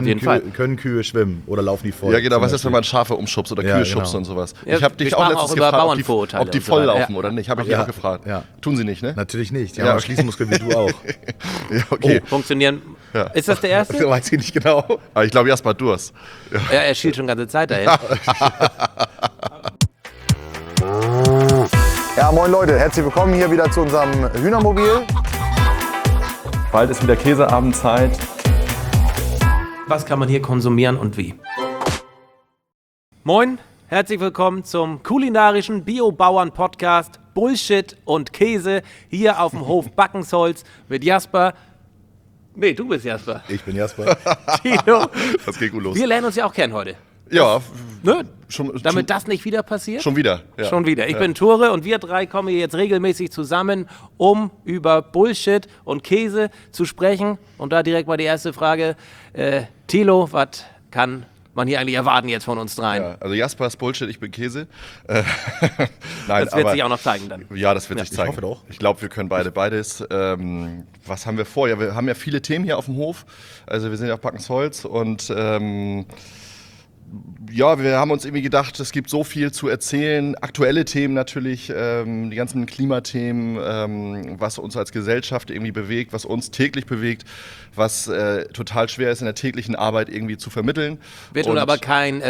Auf jeden Fall. Können Kühe schwimmen oder laufen die voll? Ja, genau. Was ist, wenn man Schafe umschubst oder Kühe schubst und sowas? Ja, ich habe dich auch letztens gefragt, ob die voll laufen oder nicht. Habe ich dich auch gefragt. Ja. Tun sie nicht, ne? Natürlich nicht. Die haben Schließmuskeln wie du auch. Ja, okay. Funktionieren. Ja. Ist das der erste? Das weiß ich nicht genau. Aber ich glaube, Jasper hat Durst. Ja, er schielt schon ganze Zeit dahin. Ja, moin Leute, herzlich willkommen hier wieder zu unserem Hühnermobil. Bald ist wieder Käseabendzeit. Was kann man hier konsumieren und wie? Moin, herzlich willkommen zum kulinarischen Bio-Bauern-Podcast Bullshit und Käse hier auf dem Hof Backensholz mit Jasper. Nee, du bist Jasper. Ich bin Jasper. Tino. Das geht gut los. Wir lernen uns ja auch kennen heute. Ja, Ne? schon, Damit das nicht wieder passiert? schon wieder. Ja. Schon wieder. Ich bin Tore und wir drei kommen hier jetzt regelmäßig zusammen, um über Bullshit und Käse zu sprechen. Und da direkt mal die erste Frage. Thilo, was kann man hier eigentlich erwarten jetzt von uns dreien? Ja, also Jasper ist Bullshit, ich bin Käse. Nein, das wird sich auch noch zeigen dann. Ja, das wird sich zeigen. Ich hoffe doch. Ich glaube, wir können beides. Was haben wir vor? Ja, wir haben ja viele Themen hier auf dem Hof. Also wir sind ja auf Backensholz und ja, wir haben uns irgendwie gedacht, es gibt so viel zu erzählen. Aktuelle Themen natürlich, die ganzen Klimathemen, was uns als Gesellschaft irgendwie bewegt, was uns täglich bewegt, was total schwer ist in der täglichen Arbeit irgendwie zu vermitteln. Wird nun aber kein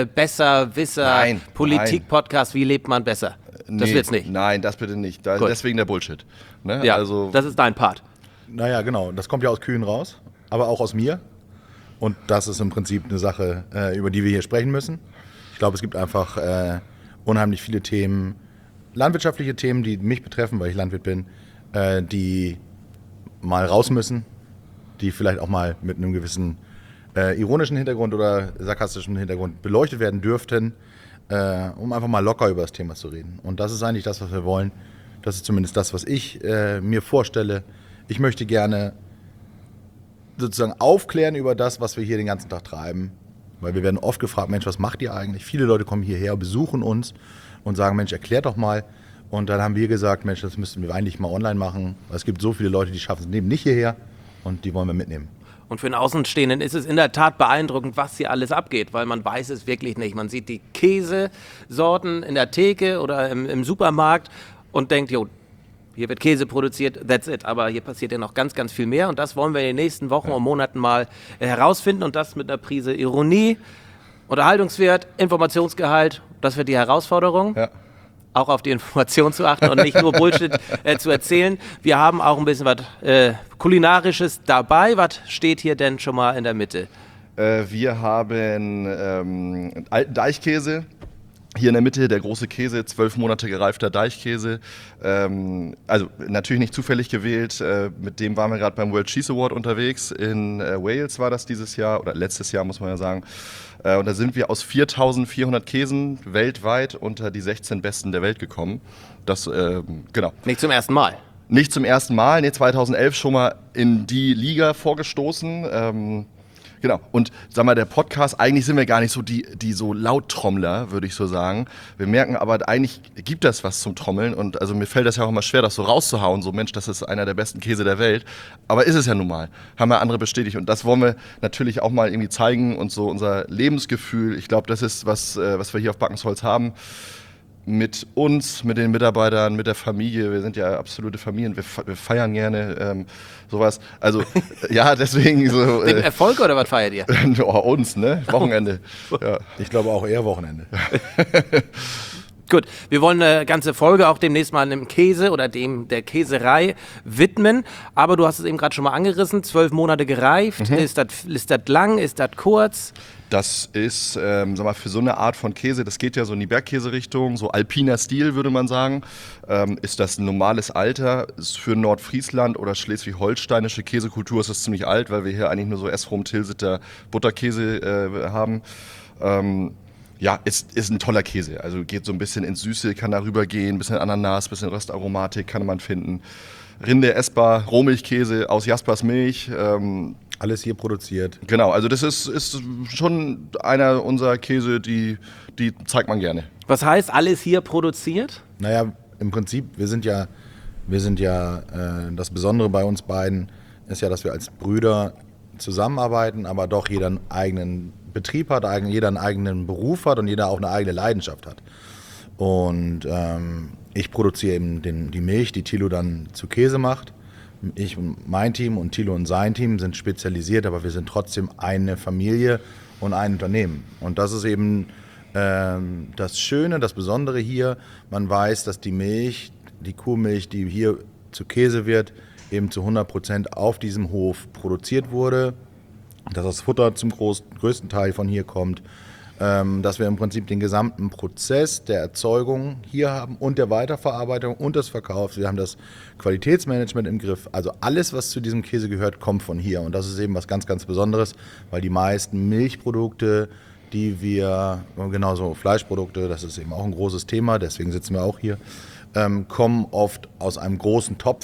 Besserwisser-Politik-Podcast, wie lebt man besser? Das Nee, wird's nicht. Nein, das bitte nicht. Gut. Deswegen der Bullshit. Ne? Ja, Also, das ist dein Part. Naja, genau. Das kommt ja aus Kühen raus, aber auch aus mir. Und das ist im Prinzip eine Sache, über die wir hier sprechen müssen. Ich glaube, es gibt einfach unheimlich viele Themen, landwirtschaftliche Themen, die mich betreffen, weil ich Landwirt bin, die mal raus müssen, die vielleicht auch mal mit einem gewissen ironischen Hintergrund oder sarkastischen Hintergrund beleuchtet werden dürften, um einfach mal locker über das Thema zu reden. Und das ist eigentlich das, was wir wollen. Das ist zumindest das, was ich mir vorstelle. Ich möchte gerne sozusagen aufklären über das, was wir hier den ganzen Tag treiben. Weil wir werden oft gefragt, Mensch, was macht ihr eigentlich? Viele Leute kommen hierher, besuchen uns und sagen, Mensch, erklärt doch mal. Und dann haben wir gesagt, Mensch, das müssten wir eigentlich mal online machen. Es gibt so viele Leute, die schaffen es eben nicht hierher und die wollen wir mitnehmen. Und für einen Außenstehenden ist es in der Tat beeindruckend, was hier alles abgeht, weil man weiß es wirklich nicht. Man sieht die Käsesorten in der Theke oder im Supermarkt und denkt, jo, hier wird Käse produziert, that's it. Aber hier passiert ja noch ganz, ganz viel mehr. Und das wollen wir in den nächsten Wochen und Monaten mal herausfinden. Und das mit einer Prise Ironie, Unterhaltungswert, Informationsgehalt. Das wird die Herausforderung. ja. Auch auf die Information zu achten und nicht nur Bullshit zu erzählen. Wir haben auch ein bisschen was Kulinarisches dabei. Was steht hier denn schon mal in der Mitte? Wir haben alten Deichkäse. Hier in der Mitte der große Käse, 12 Monate gereifter Deichkäse. Also natürlich nicht zufällig gewählt. Mit dem waren wir gerade beim World Cheese Award unterwegs. In Wales war das dieses Jahr, oder letztes Jahr muss man ja sagen. Und da sind wir aus 4.400 Käsen weltweit unter die 16 besten der Welt gekommen. Das, genau. Nicht zum ersten Mal. Nicht zum ersten Mal, nee, 2011 schon mal in die Liga vorgestoßen. Genau, und sag mal, der Podcast, eigentlich sind wir gar nicht so die so Lauttrommler, würde ich so sagen. Wir merken aber, eigentlich gibt das was zum Trommeln und also mir fällt das ja auch immer schwer, das so rauszuhauen, so Mensch, das ist einer der besten Käse der Welt. Aber ist es ja nun mal, haben ja andere bestätigt und das wollen wir natürlich auch mal irgendwie zeigen und so unser Lebensgefühl, ich glaube, das ist was wir hier auf Backensholz haben. Mit uns, mit den Mitarbeitern, mit der Familie. Wir sind ja absolute Familien. Wir feiern gerne sowas. Also ja, deswegen so. Den Erfolg oder was feiert ihr? Uns, ne? Wochenende. Ja. Ich glaube auch eher Wochenende. Gut, wir wollen eine ganze Folge auch demnächst mal einem Käse oder der Käserei widmen. Aber du hast es eben gerade schon mal angerissen, 12 Monate gereift. Ist das lang, ist das kurz? Das ist, sag mal, für so eine Art von Käse, das geht ja so in die Bergkäse-Richtung, so alpiner Stil, würde man sagen, ist das ein normales Alter. Ist für Nordfriesland oder schleswig-holsteinische Käsekultur ist das ziemlich alt, weil wir hier eigentlich nur so Esrum, Tilsiter, Butterkäse haben. Ja, ist ein toller Käse. Also geht so ein bisschen ins Süße, kann da rübergehen, ein bisschen Ananas, ein bisschen Röstaromatik kann man finden. Rinde essbar, Rohmilchkäse aus Jaspers Milch. Alles hier produziert. Genau, also das ist schon einer unserer Käse, die zeigt man gerne. Was heißt alles hier produziert? Naja, im Prinzip, wir sind ja, das Besondere bei uns beiden ist ja, dass wir als Brüder zusammenarbeiten, aber doch jeder einen eigenen Betrieb hat, jeder einen eigenen Beruf hat und jeder auch eine eigene Leidenschaft hat. Und ich produziere eben die Milch, die Thilo dann zu Käse macht. Ich und mein Team und Thilo und sein Team sind spezialisiert, aber wir sind trotzdem eine Familie und ein Unternehmen. Und das ist eben das Schöne, das Besondere hier. Man weiß, dass die Milch, die Kuhmilch, die hier zu Käse wird, eben zu 100% auf diesem Hof produziert wurde, dass das Futter zum größten Teil von hier kommt, dass wir im Prinzip den gesamten Prozess der Erzeugung hier haben und der Weiterverarbeitung und des Verkaufs. Wir haben das Qualitätsmanagement im Griff. Also alles, was zu diesem Käse gehört, kommt von hier. Und das ist eben was ganz, ganz Besonderes, weil die meisten Milchprodukte, die wir, genauso Fleischprodukte, das ist eben auch ein großes Thema, deswegen sitzen wir auch hier, kommen oft aus einem großen Topf.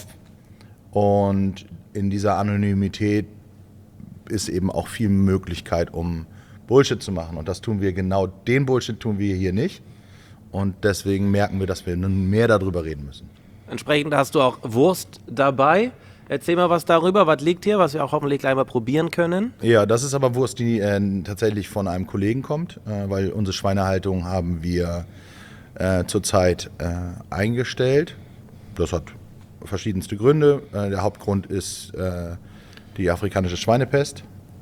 Und in dieser Anonymität ist eben auch viel Möglichkeit, um Bullshit zu machen. Und das tun wir genau, den Bullshit tun wir hier nicht. Und deswegen merken wir, dass wir nun mehr darüber reden müssen. Entsprechend hast du auch Wurst dabei. Erzähl mal was darüber, was liegt hier, was wir auch hoffentlich gleich mal probieren können. Ja, das ist aber Wurst, die tatsächlich von einem Kollegen kommt, weil unsere Schweinehaltung haben wir zurzeit eingestellt. Das hat verschiedenste Gründe. Der Hauptgrund ist die afrikanische Schweinepest.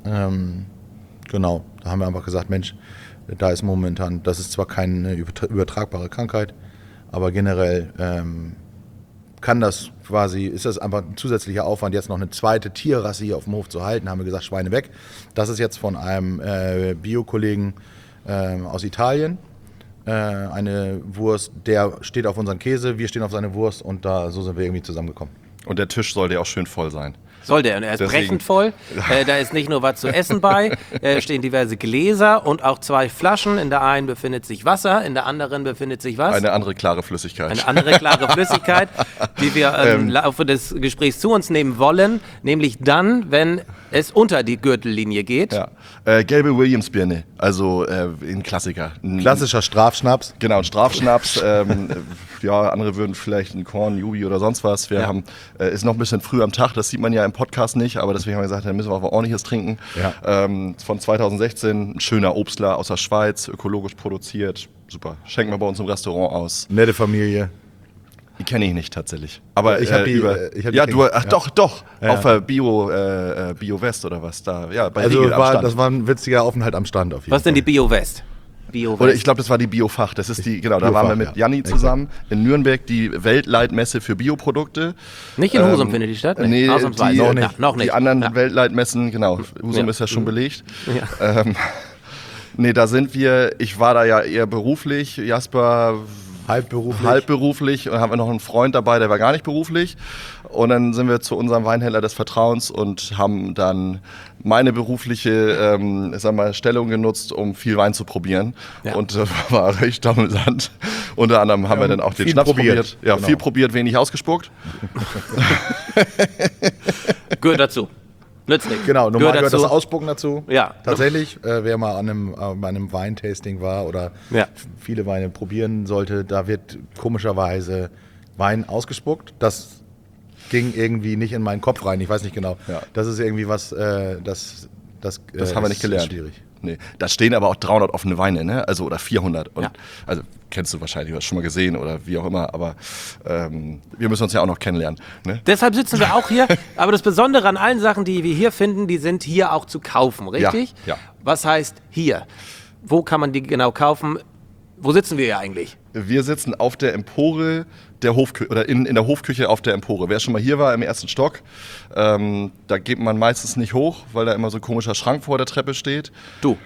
Genau, da haben wir einfach gesagt, Mensch, da ist momentan, das ist zwar keine übertragbare Krankheit, aber generell kann das quasi, ist das einfach ein zusätzlicher Aufwand, jetzt noch eine zweite Tierrasse hier auf dem Hof zu halten. Haben wir gesagt, Schweine weg. Das ist jetzt von einem Bio-Kollegen aus Italien. Eine Wurst, der steht auf unseren Käse, wir stehen auf seine Wurst und so sind wir irgendwie zusammengekommen. Und der Tisch sollte ja auch schön voll sein. Soll der, und er ist brechend voll. Da ist nicht nur was zu essen bei, stehen diverse Gläser und auch 2 Flaschen. In der einen befindet sich Wasser, in der anderen befindet sich was? Eine andere klare Flüssigkeit. Eine andere klare Flüssigkeit, die wir im Laufe des Gesprächs zu uns nehmen wollen, nämlich dann, wenn es unter die Gürtellinie geht. Ja. Gelbe Williams-Birne, also ein Klassiker. Klassischer Strafschnaps. Genau, ein Strafschnaps. Ja, andere würden vielleicht ein Korn, Jubi oder sonst was. Wir haben, ist noch ein bisschen früh am Tag, das sieht man ja im Podcast nicht, aber deswegen haben wir gesagt, dann müssen wir auch was Ordentliches trinken. Ja. Von 2016, ein schöner Obstler aus der Schweiz, ökologisch produziert. Super, schenken wir bei uns im Restaurant aus. Nette Familie. Die kenne ich nicht tatsächlich. Aber ich habe die. Doch. Ja. Auf der Bio West oder was da. Ja, bei also Riegel am Stand. Das war ein witziger Aufenthalt am Stand auf jeden Fall. Was denn die Bio West? Oder ich glaube, das war die Biofach. Das ist die, genau, da waren wir mit Janni zusammen in Nürnberg, die Weltleitmesse für Bioprodukte. Nicht in Husum findet die statt? Nee, ausnahmsweise. Noch nicht. Die anderen Weltleitmessen, genau. Husum ist ja schon belegt. Ja. Nee, da sind wir, ich war da ja eher beruflich, Jasper halbberuflich und haben wir noch einen Freund dabei, der war gar nicht beruflich. Und dann sind wir zu unserem Weinhändler des Vertrauens und haben dann meine berufliche Stellung genutzt, um viel Wein zu probieren. Ja. Und war recht amüsant. Unter anderem haben wir dann auch den Schnaps probiert. Ja, genau. Viel probiert, wenig ausgespuckt. Gehört dazu. Nützlich. Genau, normal gehört das Ausspucken dazu. Ja. Tatsächlich, wer mal bei einem Weintasting war oder viele Weine probieren sollte, da wird komischerweise Wein ausgespuckt. Das ging irgendwie nicht in meinen Kopf rein, ich weiß nicht genau. Ja. Das ist irgendwie was, das haben wir nicht gelernt. Schwierig. Nee. Da stehen aber auch 300 offene Weine, ne? Also oder 400. Und, also kennst du wahrscheinlich, du hast schon mal gesehen oder wie auch immer, aber wir müssen uns ja auch noch kennenlernen. Ne? Deshalb sitzen wir auch hier. Aber das Besondere an allen Sachen, die wir hier finden, die sind hier auch zu kaufen, richtig? Ja. Was heißt hier? Wo kann man die genau kaufen? Wo sitzen wir hier eigentlich? Wir sitzen auf der Empore der Hofküche oder in der Hofküche auf der Empore. Wer schon mal hier war im 1. Stock, da geht man meistens nicht hoch, weil da immer so ein komischer Schrank vor der Treppe steht. Du.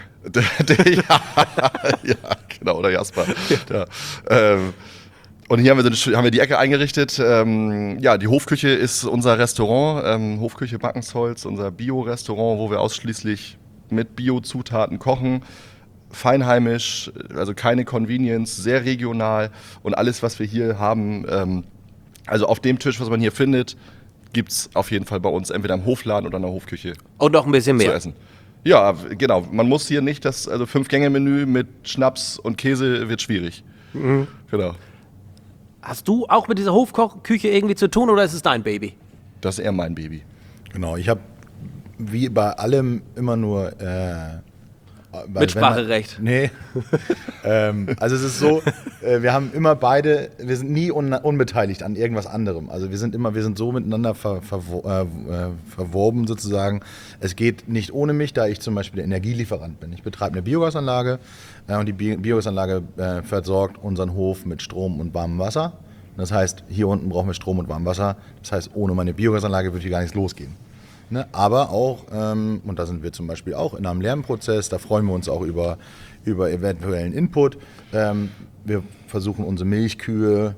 Ja, genau, oder Jasper. Ja. Und hier haben wir die Ecke eingerichtet. Die Hofküche ist unser Restaurant, Hofküche Backensholz, unser Bio-Restaurant, wo wir ausschließlich mit Bio-Zutaten kochen. Feinheimisch, also keine Convenience, sehr regional und alles, was wir hier haben, also auf dem Tisch, was man hier findet, gibt es auf jeden Fall bei uns entweder im Hofladen oder in der Hofküche. Und noch ein bisschen mehr. Zu essen. Ja, genau. Man muss hier nicht, also 5-Gänge-Menü mit Schnaps und Käse wird schwierig. Mhm. Genau. Hast du auch mit dieser Hofküche irgendwie zu tun oder ist es dein Baby? Das ist eher mein Baby. Genau, ich habe wie bei allem immer nur Mitspracherecht. Nee. Also es ist so, wir haben immer beide, wir sind nie unbeteiligt an irgendwas anderem. Also wir sind so miteinander verwoben sozusagen. Es geht nicht ohne mich, da ich zum Beispiel der Energielieferant bin. Ich betreibe eine Biogasanlage und die Biogasanlage versorgt unseren Hof mit Strom und warmem Wasser. Das heißt, hier unten brauchen wir Strom und warmes Wasser. Das heißt, ohne meine Biogasanlage würde hier gar nichts losgehen. Ne? Aber auch, und da sind wir zum Beispiel auch in einem Lernprozess, da freuen wir uns auch über eventuellen Input. Wir versuchen unsere Milchkühe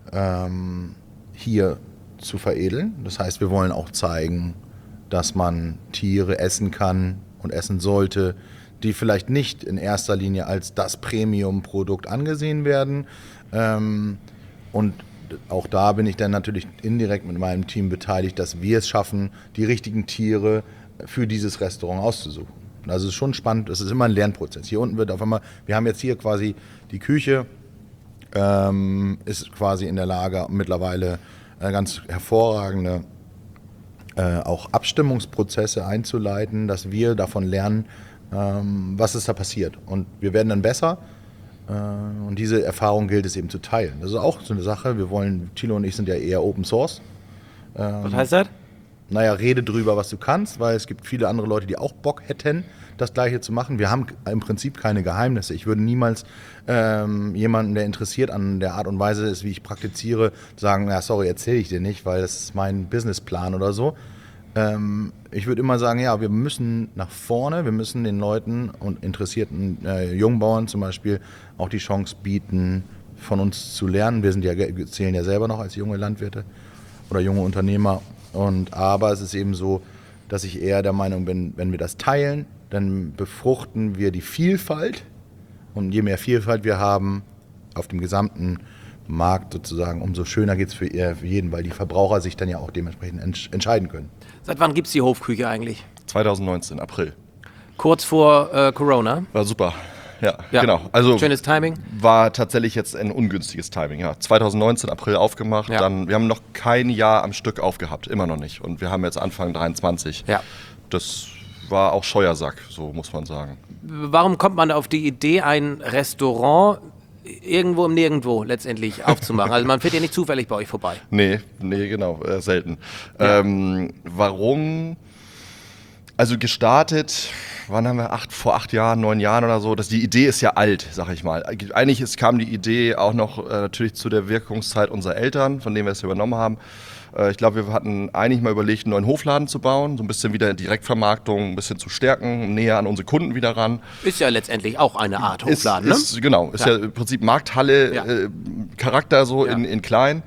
hier zu veredeln. Das heißt, wir wollen auch zeigen, dass man Tiere essen kann und essen sollte, die vielleicht nicht in erster Linie als das Premium-Produkt angesehen werden. Und auch da bin ich dann natürlich indirekt mit meinem Team beteiligt, dass wir es schaffen, die richtigen Tiere für dieses Restaurant auszusuchen. Also es ist schon spannend, es ist immer ein Lernprozess. Hier unten wird auf einmal, wir haben jetzt hier quasi die Küche, ist quasi in der Lage, mittlerweile ganz hervorragende auch Abstimmungsprozesse einzuleiten, dass wir davon lernen, was ist da passiert. Und wir werden dann besser. Und diese Erfahrung gilt es eben zu teilen. Das ist auch so eine Sache. Thilo und ich sind ja eher Open Source. Was heißt das? Naja, rede drüber, was du kannst, weil es gibt viele andere Leute, die auch Bock hätten, das Gleiche zu machen. Wir haben im Prinzip keine Geheimnisse. Ich würde niemals jemanden, der interessiert an der Art und Weise ist, wie ich praktiziere, sagen, ja, sorry, erzähle ich dir nicht, weil das ist mein Businessplan oder so. Ich würde immer sagen, ja, wir müssen nach vorne, wir müssen den Leuten und interessierten Jungbauern zum Beispiel auch die Chance bieten, von uns zu lernen. Wir zählen ja selber noch als junge Landwirte oder junge Unternehmer. Aber es ist eben so, dass ich eher der Meinung bin, wenn wir das teilen, dann befruchten wir die Vielfalt. Und je mehr Vielfalt wir haben auf dem gesamten Markt sozusagen, umso schöner geht es für jeden, weil die Verbraucher sich dann ja auch dementsprechend entscheiden können. Seit wann gibt es die Hofküche eigentlich? 2019, April. Kurz vor Corona. War super. Ja, Ja. genau. Also Schönes Timing. war tatsächlich jetzt ein ungünstiges Timing. Ja, 2019 April aufgemacht. Ja. Dann, wir haben noch kein Jahr am Stück aufgehabt, immer noch nicht. Und wir haben jetzt Anfang 23. Ja. Das war auch Scheuersack, so muss man sagen. Warum kommt man auf die Idee, ein Restaurant irgendwo im Nirgendwo letztendlich aufzumachen? Also man fährt ja nicht zufällig bei euch vorbei. Nee, genau, selten. Ja. Warum? Also gestartet, wann haben wir, vor 8 Jahren, 9 Jahren oder so, die Idee ist ja alt, sag ich mal. Eigentlich kam die Idee auch noch natürlich zu der Wirkungszeit unserer Eltern, von denen wir es übernommen haben. Ich glaube, wir hatten eigentlich mal überlegt, einen neuen Hofladen zu bauen, so ein bisschen wieder Direktvermarktung, ein bisschen zu stärken, näher an unsere Kunden wieder ran. Ist ja letztendlich auch eine Art Hofladen, Genau, ist ja im Prinzip Markthalle, Ja. Charakter so Ja. in klein.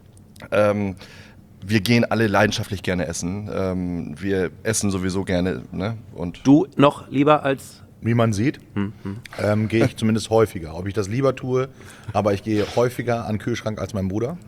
Wir gehen alle leidenschaftlich gerne essen. Wir essen sowieso gerne. Ne? Und Du noch lieber als... Wie man sieht, gehe ich zumindest häufiger. Ob ich das lieber tue, aber ich gehe häufiger an den Kühlschrank als mein Bruder.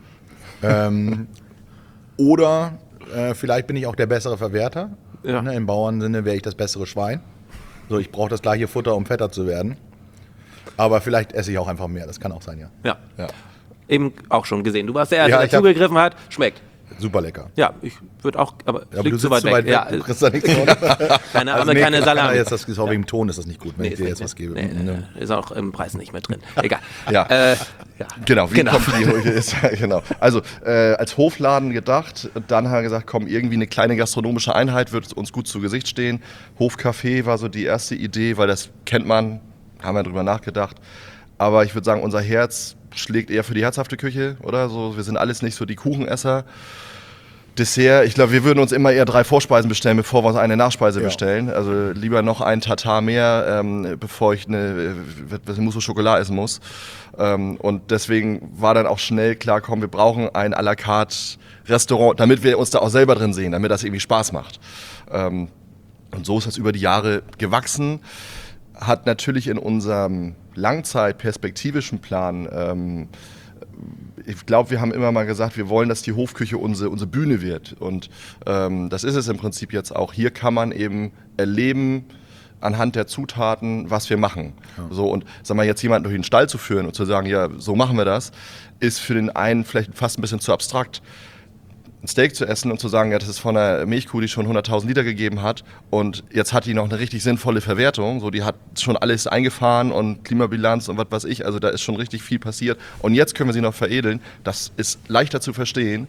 Oder vielleicht bin ich auch der bessere Verwerter. Ja. Ne, im Bauernsinne wäre ich das bessere Schwein. So, ich brauche das gleiche Futter, um fetter zu werden. Aber vielleicht esse ich auch einfach mehr. Das kann auch sein, ja. Ja. ja. Eben auch schon gesehen. Du warst der Erste, Ja, der ich hab- zugegriffen hat. Schmeckt. Super lecker. Ja, ich würde auch, aber Ja, aber liegt du zu sitzt weit weg. Ja, du kriegst da nichts von. keine, Also aber nee, keine kann Salami. Jetzt, das ist auch wegen dem Ton ist das nicht gut, wenn ich dir jetzt was gebe. Nee, ist auch im Preis nicht mehr drin. Egal. Ja. Ja. Genau, wie Genau. kommt die ist, genau. Also als Hofladen gedacht, dann haben wir gesagt, komm, irgendwie eine kleine gastronomische Einheit wird uns gut zu Gesicht stehen. Hofcafé war so die erste Idee, weil das kennt man, haben wir drüber nachgedacht. Aber ich würde sagen, unser Herz schlägt eher für die herzhafte Küche, oder? So, wir sind alles nicht so die Kuchenesser. Dessert, ich glaube, wir würden uns immer eher 3 Vorspeisen bestellen, bevor wir uns eine Nachspeise bestellen. Also lieber noch ein Tatar mehr, bevor ich eine Mousse au Chocolat essen muss. Und deswegen war dann auch schnell klar, komm, wir brauchen ein à la carte Restaurant, damit wir uns da auch selber drin sehen, damit das irgendwie Spaß macht. Und so ist das über die Jahre gewachsen. Hat natürlich in unserem langzeitperspektivischen Plan, ich glaube, wir haben immer mal gesagt, wir wollen, dass die Hofküche unsere Bühne wird. Und das ist es im Prinzip jetzt auch. Hier kann man eben erleben, anhand der Zutaten, was wir machen. Ja. So, und sag mal, jetzt jemanden durch den Stall zu führen und zu sagen, ja, so machen wir das, ist für den einen vielleicht fast ein bisschen zu abstrakt. ein Steak zu essen und zu sagen, ja, das ist von einer Milchkuh, die schon 100.000 Liter gegeben hat und jetzt hat die noch eine richtig sinnvolle Verwertung, so die hat schon alles eingefahren und Klimabilanz und was weiß ich, also da ist schon richtig viel passiert und jetzt können wir sie noch veredeln, das ist leichter zu verstehen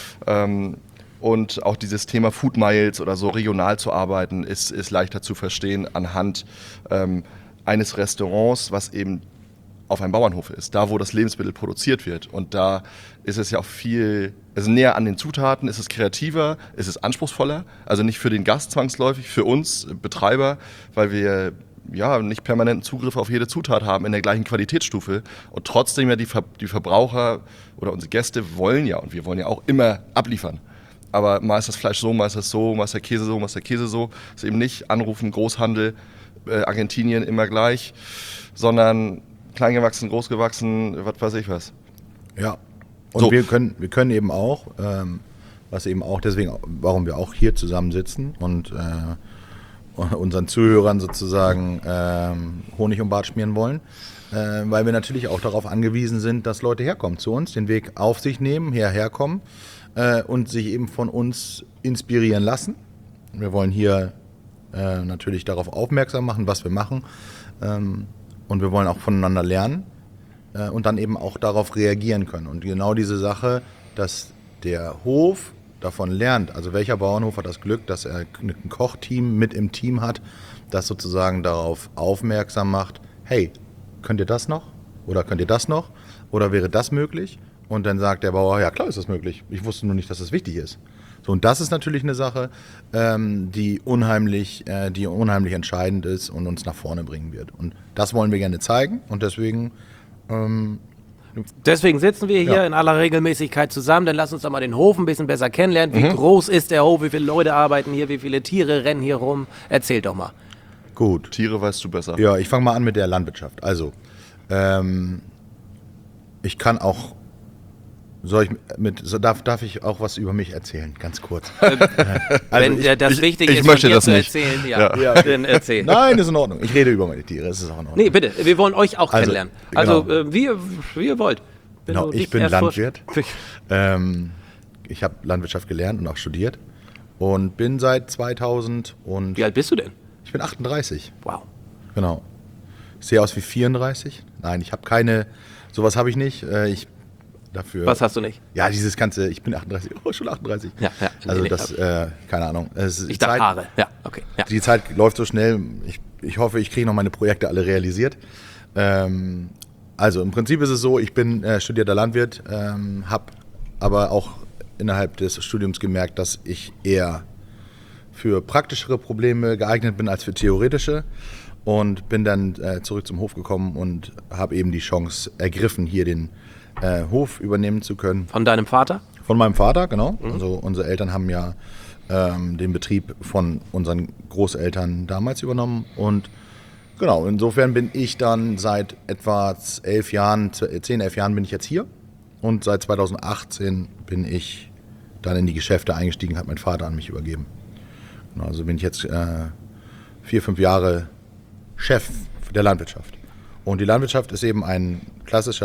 und auch dieses Thema Food Miles oder so regional zu arbeiten ist leichter zu verstehen anhand eines Restaurants, was eben auf einem Bauernhof ist, da wo das Lebensmittel produziert wird und da ist es ja auch viel, also näher an den Zutaten, ist es kreativer, ist es anspruchsvoller, also nicht für den Gast zwangsläufig, für uns Betreiber, weil wir ja nicht permanenten Zugriff auf jede Zutat haben in der gleichen Qualitätsstufe und trotzdem ja die Verbraucher oder unsere Gäste wollen ja und wir wollen ja auch immer abliefern. Aber mal ist das Fleisch so, mal ist das so, mal ist der Käse so, mal ist der Käse so. Es ist eben nicht anrufen, Großhandel, Argentinien immer gleich, sondern klein gewachsen, groß gewachsen, was weiß ich was. Ja, und So. wir können eben auch, was eben auch deswegen, warum wir auch hier zusammensitzen und unseren Zuhörern sozusagen Honig um Bart schmieren wollen, weil wir natürlich auch darauf angewiesen sind, dass Leute herkommen zu uns, den Weg auf sich nehmen, herkommen und sich eben von uns inspirieren lassen. Wir wollen hier natürlich darauf aufmerksam machen, was wir machen. Und wir wollen auch voneinander lernen und dann eben auch darauf reagieren können. Und genau diese Sache, dass der Hof davon lernt, also welcher Bauernhof hat das Glück, dass er ein Kochteam mit im Team hat, das sozusagen darauf aufmerksam macht, hey, könnt ihr das noch? Oder könnt ihr das noch? Oder wäre das möglich? Und dann sagt der Bauer, ja klar ist das möglich. Ich wusste nur nicht, dass das wichtig ist. So, und das ist natürlich eine Sache, die unheimlich entscheidend ist und uns nach vorne bringen wird. Und das wollen wir gerne zeigen und deswegen... Deswegen sitzen wir hier Ja. in aller Regelmäßigkeit zusammen, dann lass uns doch mal den Hof ein bisschen besser kennenlernen. Wie groß ist der Hof, wie viele Leute arbeiten hier, wie viele Tiere rennen hier rum? Erzähl doch mal. Gut. Tiere weißt du besser. Ja, ich fange mal an mit der Landwirtschaft. Also, ich kann auch... Darf ich auch was über mich erzählen? Ganz kurz. Wenn das Wichtige ich ist, möchte von dir das zu nicht. erzählen, Ja. dann erzähl. Nein, ist in Ordnung. Ich rede über meine Tiere. Das ist auch in Ordnung. Nee, bitte, wir wollen euch auch Also, kennenlernen. Also, genau. wie ihr wollt. Wenn Genau, du ich dich bin erst Landwirt. vorst- Ich habe Landwirtschaft gelernt und auch studiert und bin seit 2000 und Wie alt bist du denn? ich bin 38. Wow. Genau. Ich sehe aus wie 34. Nein, ich habe keine, sowas habe ich nicht. Ich dafür. Was hast du nicht? Ja, dieses ganze, ich bin 38, schon 38. Ja. Also Nee, das, keine Ahnung. Es ist Ich dachte Zeit- Haare. Ja, okay. Ja. Die Zeit läuft so schnell. Ich hoffe, ich kriege noch meine Projekte alle realisiert. Also im Prinzip ist es so, ich bin studierter Landwirt, habe aber auch innerhalb des Studiums gemerkt, dass ich eher für praktischere Probleme geeignet bin als für theoretische und bin dann zurück zum Hof gekommen und habe eben die Chance ergriffen, hier den Hof übernehmen zu können. Von deinem Vater? Von meinem Vater, genau. Also unsere Eltern haben ja den Betrieb von unseren Großeltern damals übernommen und genau, insofern bin ich dann seit etwa 10, 11 Jahren bin ich jetzt hier und seit 2018 bin ich dann in die Geschäfte eingestiegen, hat mein Vater an mich übergeben. Genau, also bin ich jetzt 4, 5 Jahre Chef der Landwirtschaft. Und die Landwirtschaft ist eben ein klassisch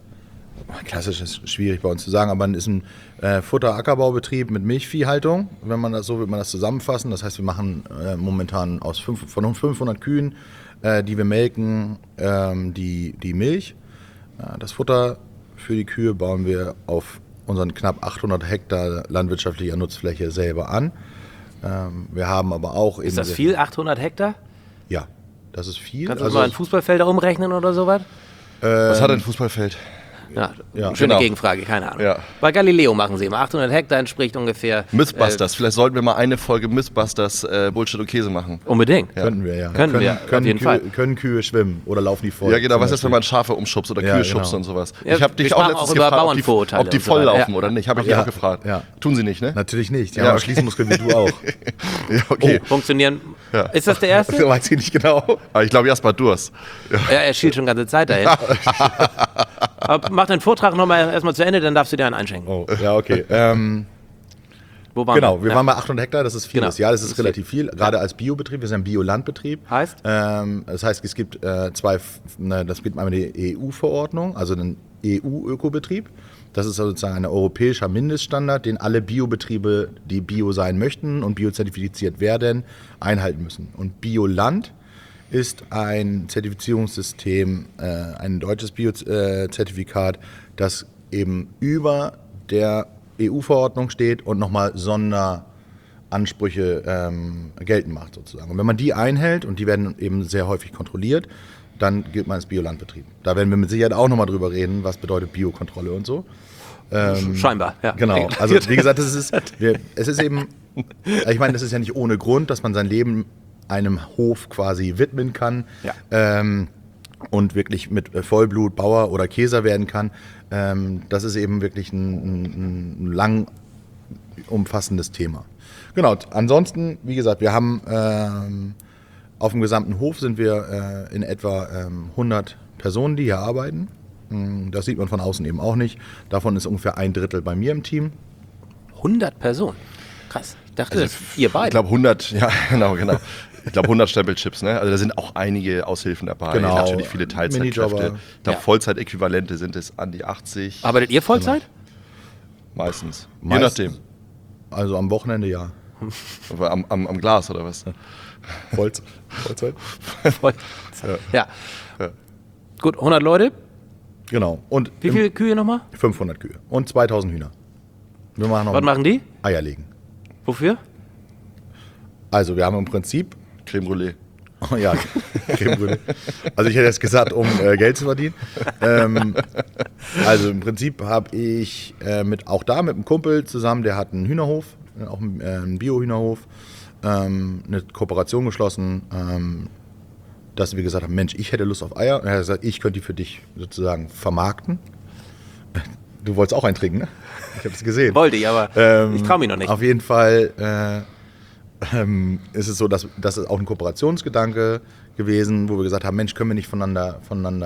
ist schwierig bei uns zu sagen, aber ist ein Futter-Ackerbaubetrieb mit Milchviehhaltung, wenn man das so will man das zusammenfassen. Das heißt, wir machen momentan von 500 Kühen, die wir melken, die Milch. Das Futter für die Kühe bauen wir auf unseren knapp 800 Hektar landwirtschaftlicher Nutzfläche selber an. Wir haben aber auch Ist das viel? 800 Hektar? Ja, das ist viel. Kannst du mal in Fußballfelder umrechnen oder sowas? Was hat ein Fußballfeld? Ja, Ja, schöne genau. Gegenfrage, keine Ahnung. Ja. Bei Galileo machen sie immer. 800 Hektar entspricht ungefähr... Mythbusters. Vielleicht sollten wir mal eine Folge Mythbusters Bullshit und Käse machen. Unbedingt. Könnten wir, ja. Können wir, auf jeden Kühe, Fall. Können Kühe schwimmen oder laufen die voll? Ja, genau. zum Was ist, wenn Beispiel? man Schafe umschubst oder Ja, Kühe genau. schubst und sowas? Ja, Ich habe wir dich auch sprachen letztens auch über gefragt, Bauernvorurteile ob die und so voll weiter. laufen Ja. oder nicht. Habe ich dich Ja. auch gefragt. Ja. Tun sie nicht, ne? Natürlich nicht. Die Ja, haben auch okay. Schließmuskeln wie du auch. Ja, okay. Funktionieren. Ja. Ist das der erste? Das weiß ich nicht genau. Aber ich glaube, Jasper Durst. Ja, er schielt schon die ganze Zeit dahin. Aber mach deinen Vortrag nochmal erstmal zu Ende, dann darfst du dir einen einschenken. Oh, ja, okay. Wo waren Genau, wir Ja. waren bei 800 Hektar, das ist viel. Genau. Ja, das ist Das ist relativ viel, gerade als Biobetrieb. Wir sind ein Biolandbetrieb. Heißt? Das heißt, es gibt das gibt einmal die EU-Verordnung, also dann EU-Ökobetrieb. Das ist sozusagen ein europäischer Mindeststandard, den alle Biobetriebe, die bio sein möchten und biozertifiziert werden, einhalten müssen. Und Bioland ist ein Zertifizierungssystem, ein deutsches Biozertifikat, das eben über der EU-Verordnung steht und nochmal Sonderansprüche geltend macht sozusagen. Und wenn man die einhält, und die werden eben sehr häufig kontrolliert, dann gilt man als Biolandbetrieb. Da werden wir mit Sicherheit auch nochmal drüber reden, was bedeutet Biokontrolle und so. Scheinbar, ja. Genau, also wie gesagt, es ist eben, ich meine, das ist ja nicht ohne Grund, dass man sein Leben einem Hof quasi widmen kann, und wirklich mit Vollblut Bauer oder Käser werden kann. Das ist eben wirklich ein lang umfassendes Thema. Genau, ansonsten, wie gesagt, wir haben auf dem gesamten Hof sind wir in etwa 100 Personen, die hier arbeiten. Das sieht man von außen eben auch nicht. Davon ist ungefähr 1/3 bei mir im Team. 100 Personen? Krass. Ich dachte, Also, das ihr beide. Ich glaube 100, ja genau. Ich glaube 100 Stempelchips, ne? Also da sind auch einige Aushilfen dabei, Genau. natürlich viele Teilzeitkräfte. Minijobber. Ich glaube Vollzeitäquivalente sind es an die 80. Arbeitet ihr Vollzeit? Meistens. Je Meistens. nachdem. Also am Wochenende ja. Aber am Glas oder was? Vollzeit. Vollzeit. Ja. Gut, 100 Leute. Genau. Und Wie viele Kühe nochmal? 500 Kühe und 2000 Hühner. Wir machen noch Was machen die? Eier legen. Wofür? Also wir haben im Prinzip, Creme Brûlée. oh ja, Creme Brûlée. Also ich hätte jetzt gesagt, um Geld zu verdienen. Also im Prinzip habe ich auch mit einem Kumpel zusammen, der hat einen Hühnerhof, auch einen Bio-Hühnerhof, eine Kooperation geschlossen, dass wir gesagt haben, Mensch, ich hätte Lust auf Eier. Und er hat gesagt, ich könnte die für dich sozusagen vermarkten. Du wolltest auch einen trinken, ne? Ich habe es gesehen. Wollte ich, aber ich traue mich noch nicht. Auf jeden Fall ist es so, dass das ist auch ein Kooperationsgedanke gewesen, wo wir gesagt haben, Mensch, können wir nicht voneinander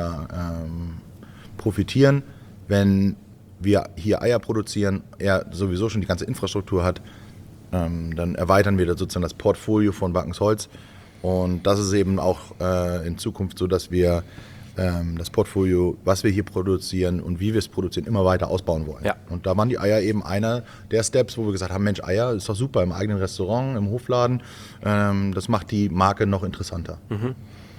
profitieren, wenn wir hier Eier produzieren, er sowieso schon die ganze Infrastruktur hat, dann erweitern wir da sozusagen das Portfolio von Backensholz. Und das ist eben auch in Zukunft so, dass wir das Portfolio, was wir hier produzieren und wie wir es produzieren, immer weiter ausbauen wollen. Ja. Und da waren die Eier eben einer der Steps, wo wir gesagt haben, Mensch, Eier ist doch super im eigenen Restaurant, im Hofladen. Das macht die Marke noch interessanter. Man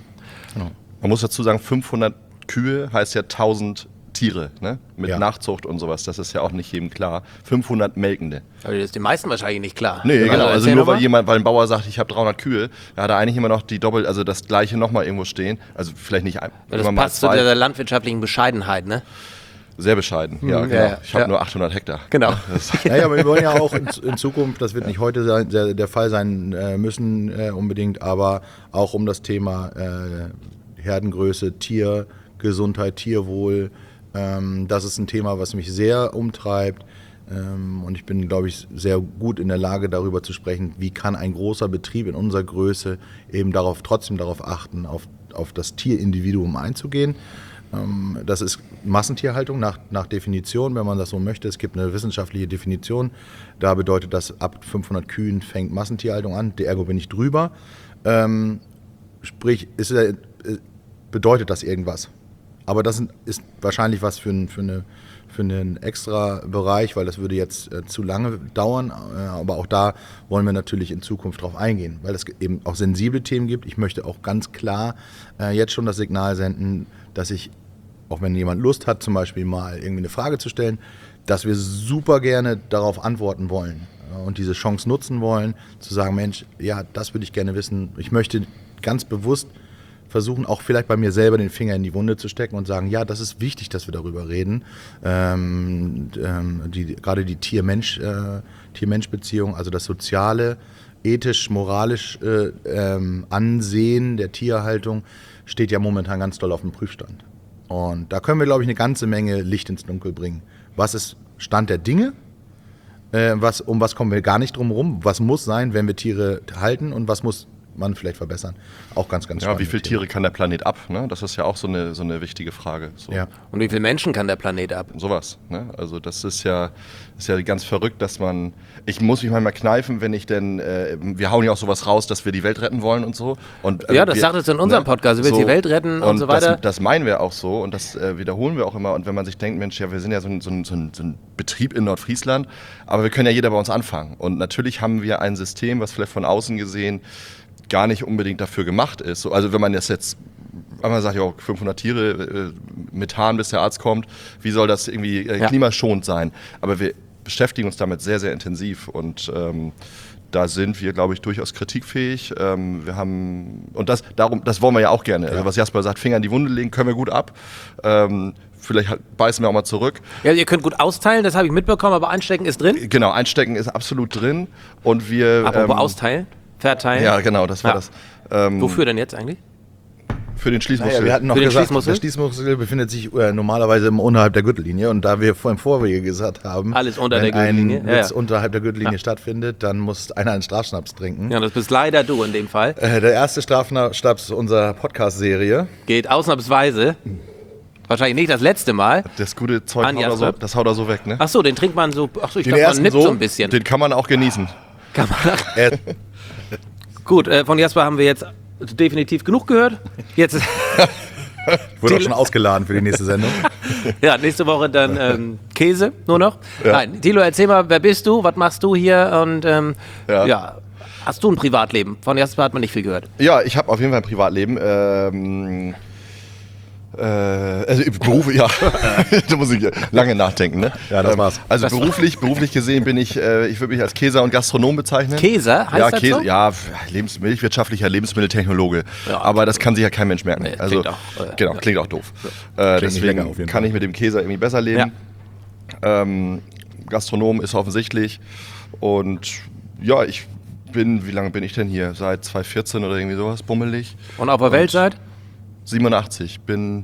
muss dazu sagen, 500 Kühe heißt ja 1000 Tiere, ne? Mit Ja. Nachzucht und sowas. Das ist ja auch nicht jedem klar. 500 Melkende. Aber das ist den meisten wahrscheinlich nicht klar. Nee, genau. Also erzähl nur noch mal. weil ein Bauer sagt, ich habe 300 Kühe, da hat er eigentlich immer noch also das gleiche nochmal irgendwo stehen. Also vielleicht nicht Weil das immer mal passt zu zwei. der landwirtschaftlichen Bescheidenheit, ne? Sehr bescheiden, ja, genau. ja, Ich habe ja. nur 800 Hektar. Genau. Naja, aber wir wollen ja auch in Zukunft, das wird nicht heute der Fall sein müssen unbedingt, aber auch um das Thema Herdengröße, Tiergesundheit, Tierwohl, das ist ein Thema, was mich sehr umtreibt. Und ich bin, glaube ich, sehr gut in der Lage, darüber zu sprechen, wie kann ein großer Betrieb in unserer Größe eben trotzdem darauf achten, auf das Tierindividuum einzugehen. Das ist Massentierhaltung nach Definition, wenn man das so möchte. Es gibt eine wissenschaftliche Definition. Da bedeutet das, ab 500 Kühen fängt Massentierhaltung an. Ergo bin ich drüber. Sprich, bedeutet das irgendwas. Aber das ist wahrscheinlich was für einen extra Bereich, weil das würde jetzt zu lange dauern. Aber auch da wollen wir natürlich in Zukunft drauf eingehen, weil es eben auch sensible Themen gibt. Ich möchte auch ganz klar jetzt schon das Signal senden, dass ich, auch wenn jemand Lust hat, zum Beispiel mal irgendwie eine Frage zu stellen, dass wir super gerne darauf antworten wollen und diese Chance nutzen wollen, zu sagen, Mensch, ja, das würde ich gerne wissen. Ich möchte ganz bewusst versuchen, auch vielleicht bei mir selber den Finger in die Wunde zu stecken und sagen, ja, das ist wichtig, dass wir darüber reden. Gerade die Tier-Mensch-Beziehung, also das soziale, ethisch-moralisch Ansehen der Tierhaltung steht ja momentan ganz doll auf dem Prüfstand. Und da können wir, glaube ich, eine ganze Menge Licht ins Dunkel bringen. Was ist Stand der Dinge? Um was kommen wir gar nicht drum herum? Was muss sein, wenn wir Tiere halten? Und was muss man vielleicht verbessern. Auch ganz Ja, spannend. wie viele Tiere kann der Planet ab? Ne? Das ist ja auch so eine wichtige Frage. So. Ja. Und wie viele Menschen kann der Planet ab? Sowas. Ne? Also das ist ja ganz verrückt, dass man. Ich muss mich manchmal kneifen, wenn ich denn. Wir hauen ja auch sowas raus, dass wir die Welt retten wollen und so. Und, Ja, das sagtest du in unserem Podcast. Du willst die Welt retten und so weiter. Das meinen wir auch so und das wiederholen wir auch immer. Und wenn man sich denkt, Mensch, ja, wir sind ja so ein Betrieb in Nordfriesland, aber wir können ja jeder bei uns anfangen. Und natürlich haben wir ein System, was vielleicht von außen gesehen gar nicht unbedingt dafür gemacht ist. So, also wenn man das jetzt einmal sagt, ja, 500 Tiere, Methan, bis der Arzt kommt, wie soll das irgendwie klimaschonend sein? Aber wir beschäftigen uns damit sehr, sehr intensiv und da sind wir, glaube ich, durchaus kritikfähig. Wir haben, und das wollen wir ja auch gerne. Also was Jasper sagt, Finger in die Wunde legen, können wir gut ab. Vielleicht beißen wir auch mal zurück. Ja, ihr könnt gut austeilen, das habe ich mitbekommen, aber Einstecken ist drin. Genau, Einstecken ist absolut drin. Und wir. Apropos austeilen, verteilen. Ja, genau, das war das. Wofür denn jetzt eigentlich? Für den Schließmuskel. Naja, wir hatten noch Für den gesagt, Schließmuskel? der Schließmuskel befindet sich normalerweise unterhalb der Gürtellinie und da wir im Vorwege gesagt haben, Alles unter wenn der Gürtellinie, ein Witz unterhalb der Gürtellinie stattfindet, dann muss einer einen Strafschnaps trinken. Ja, das bist leider du in dem Fall. Der erste Strafschnaps unserer Podcast-Serie. Geht ausnahmsweise. Wahrscheinlich nicht das letzte Mal. Das gute Zeug An Jasper? das haut er so weg, ne? Ach so, den trinkt man so. Ach so, ich Den dachte, man ersten nippt so, so ein bisschen. Den kann man auch genießen. Kann man. Äh, Gut, von Jasper haben wir jetzt definitiv genug gehört. Jetzt, wurde auch schon ausgeladen für die nächste Sendung. ja, nächste Woche dann Käse nur noch. Nein, Thilo, erzähl mal, wer bist du? Was machst du hier? Und ja, hast du ein Privatleben? Von Jasper hat man nicht viel gehört. Ja, ich habe auf jeden Fall ein Privatleben. Also Beruf, ja, da muss ich lange nachdenken. Ne? Ja, das war's. Also beruflich gesehen bin ich würde mich als Käser und Gastronom bezeichnen. Käser? Heißt Ja, das Käse, so? ja, milchwirtschaftlicher Lebensmitteltechnologe. Ja. Aber das kann sich ja kein Mensch merken. Nee, also, klingt auch, genau, klingt auch doof. nicht Deswegen lecker auf jeden kann Fall. ich mit dem Käser irgendwie besser leben. Gastronom ist offensichtlich. Und ja, wie lange bin ich denn hier? Seit 2014 oder irgendwie sowas, bummelig. Und auf der Welt seid? 87, bin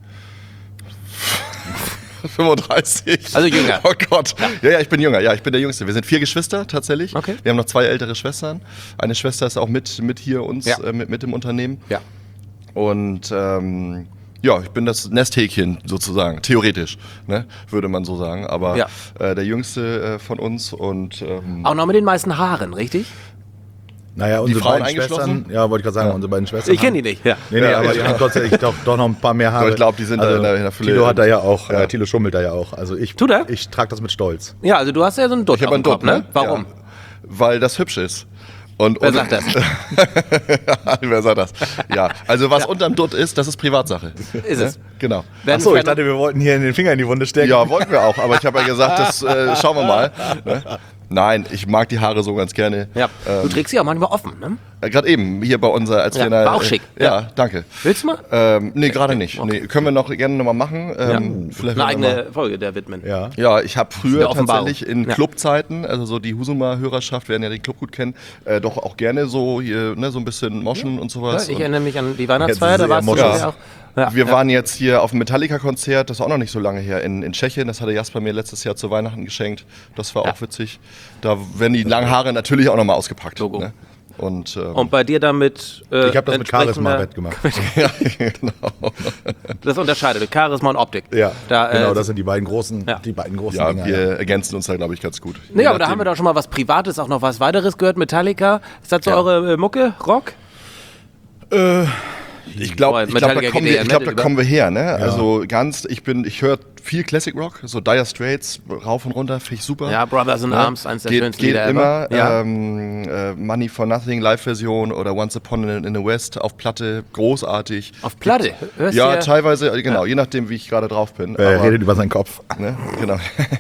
35. Also jünger. Oh Gott. Ja, ich bin jünger. Ja, ich bin der Jüngste. Wir sind 4 Geschwister tatsächlich. Okay. Wir haben noch 2 ältere Schwestern. Eine Schwester ist auch mit hier uns, mit im Unternehmen. Ja. Und ja, ich bin das Nesthäkchen sozusagen, theoretisch, ne, würde man so sagen. Aber Ja. der Jüngste von uns und Auch noch mit den meisten Haaren, richtig? Naja, unsere Frauen beiden Schwestern, eingeschlossen? ja, wollte ich gerade sagen, unsere beiden Schwestern. Ich kenne die nicht. Ja. Nee, aber die haben tatsächlich doch noch ein paar mehr Haare. Ich glaube, die sind da in der Fülle. Thilo hat da ja auch, Ja. Thilo schummelt da ja auch. Also ich Tut er? Ich trage das mit Stolz. Ja, also du hast ja so einen Dutt Ich habe auf einen dem Kopf, Dutt, ne? Warum? Ja, weil das hübsch ist. Wer sagt das? Wer sagt das? Ja, also was unterm Dutt ist, das ist Privatsache. Ist es. Genau. Werden Achso, ich Ferner- dachte, wir wollten hier den Finger in die Wunde stecken. Ja, wollten wir auch, aber ich habe ja gesagt, das schauen wir mal. Ne? Nein, ich mag die Haare so ganz gerne. Ja. Du trägst sie auch manchmal offen, ne? Gerade eben, hier bei uns, als Ja, wir in der, war auch schick. Ja, danke. Willst du mal? Nee, gerade nicht. Nee, können wir noch gerne nochmal machen. Vielleicht Eine werden wir eigene Folge der widmen. Ja. Ja, ich habe eine früher Offenbarung. tatsächlich in Ja. Clubzeiten, also so die Husumer Hörerschaft werden ja den Club gut kennen, doch auch gerne so hier, ne, so ein bisschen moschen und Ja, sowas. ich Und erinnere mich an die Weihnachtsfeier, Jetzt da ist warst du sehr schon modern. auch. Ja, wir ja. waren jetzt hier auf dem Metallica-Konzert, das ist auch noch nicht so lange her, in Tschechien. Das hatte Jasper mir letztes Jahr zu Weihnachten geschenkt. Das war auch witzig. Da werden die langen Haare natürlich auch nochmal ausgepackt. Logo. Ne? Und, Und bei dir damit. Ich habe das mit Charisma entsprechender- wettgemacht. ja, genau. Das unterscheidet Charisma und Optik. Ja, Da, genau, das sind die beiden großen, ja. Ja, Dinger. wir ergänzen uns da, glaube ich, ganz gut. Nee, aber da haben wir doch schon mal was Privates, auch noch was weiteres gehört. Metallica. Ist das so Ja. eure Mucke? Rock? Ich glaube, da Metallica kommen geht wir, ja ich glaub, da Metal kommen wir her. Ne? Also ich höre viel Classic Rock, so Dire Straits, rauf und runter, finde ich super. Ja, Brothers in Ne? Arms, eins der schönsten geht Lieder immer. ever. Ja. Money for Nothing, Live-Version oder Once Upon in the West auf Platte, großartig. Auf Platte? Hörst Ja, du teilweise, genau, je nachdem, wie ich gerade drauf bin. Er redet über seinen Kopf. Ne? Genau.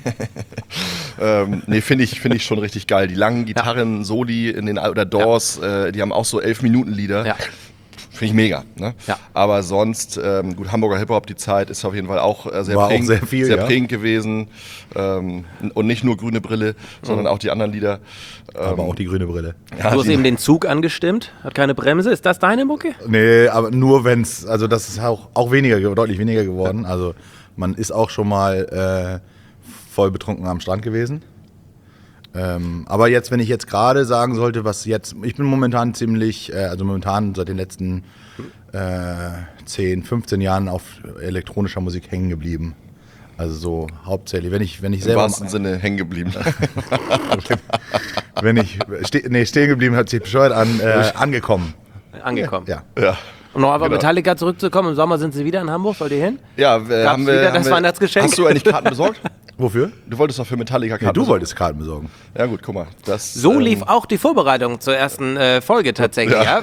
Nee, finde ich schon richtig geil. Die langen Gitarren-Soli in den oder Doors, die haben auch so 11-Minuten-Lieder. Ja. Finde ich mega. Ne? Ja. Aber sonst, gut, Hamburger Hip-Hop, die Zeit ist auf jeden Fall auch sehr War auch prägend, sehr viel, ja. prägend gewesen. Und nicht nur Grüne Brille, sondern auch die anderen Lieder. Aber auch die grüne Brille. Ja, Du hast die- eben den Zug angestimmt, hat keine Bremse. Ist das deine Mucke? Nee, aber nur wenn's, also das ist auch weniger, deutlich weniger geworden. Also man ist auch schon mal voll betrunken am Strand gewesen. Aber jetzt, wenn ich jetzt gerade sagen sollte, ich bin momentan seit den letzten 10, 15 Jahren auf elektronischer Musik hängen geblieben. Also so hauptsächlich, wenn ich Im selber... wahrsten Sinne hängen geblieben. Stehen geblieben hört sich bescheuert an, angekommen. Angekommen. Ja. Ja. Um noch auf Genau. Metallica zurückzukommen, im Sommer sind sie wieder in Hamburg, wollt ihr hin? Ja, Gab's wieder das Weihnachtsgeschenk? Hast du eigentlich Karten besorgt? Wofür? Du wolltest doch für Metallica Karten Ja, du besorgen. wolltest Karten besorgen. Ja gut, guck mal. So lief auch die Vorbereitung zur ersten Folge tatsächlich. Ja.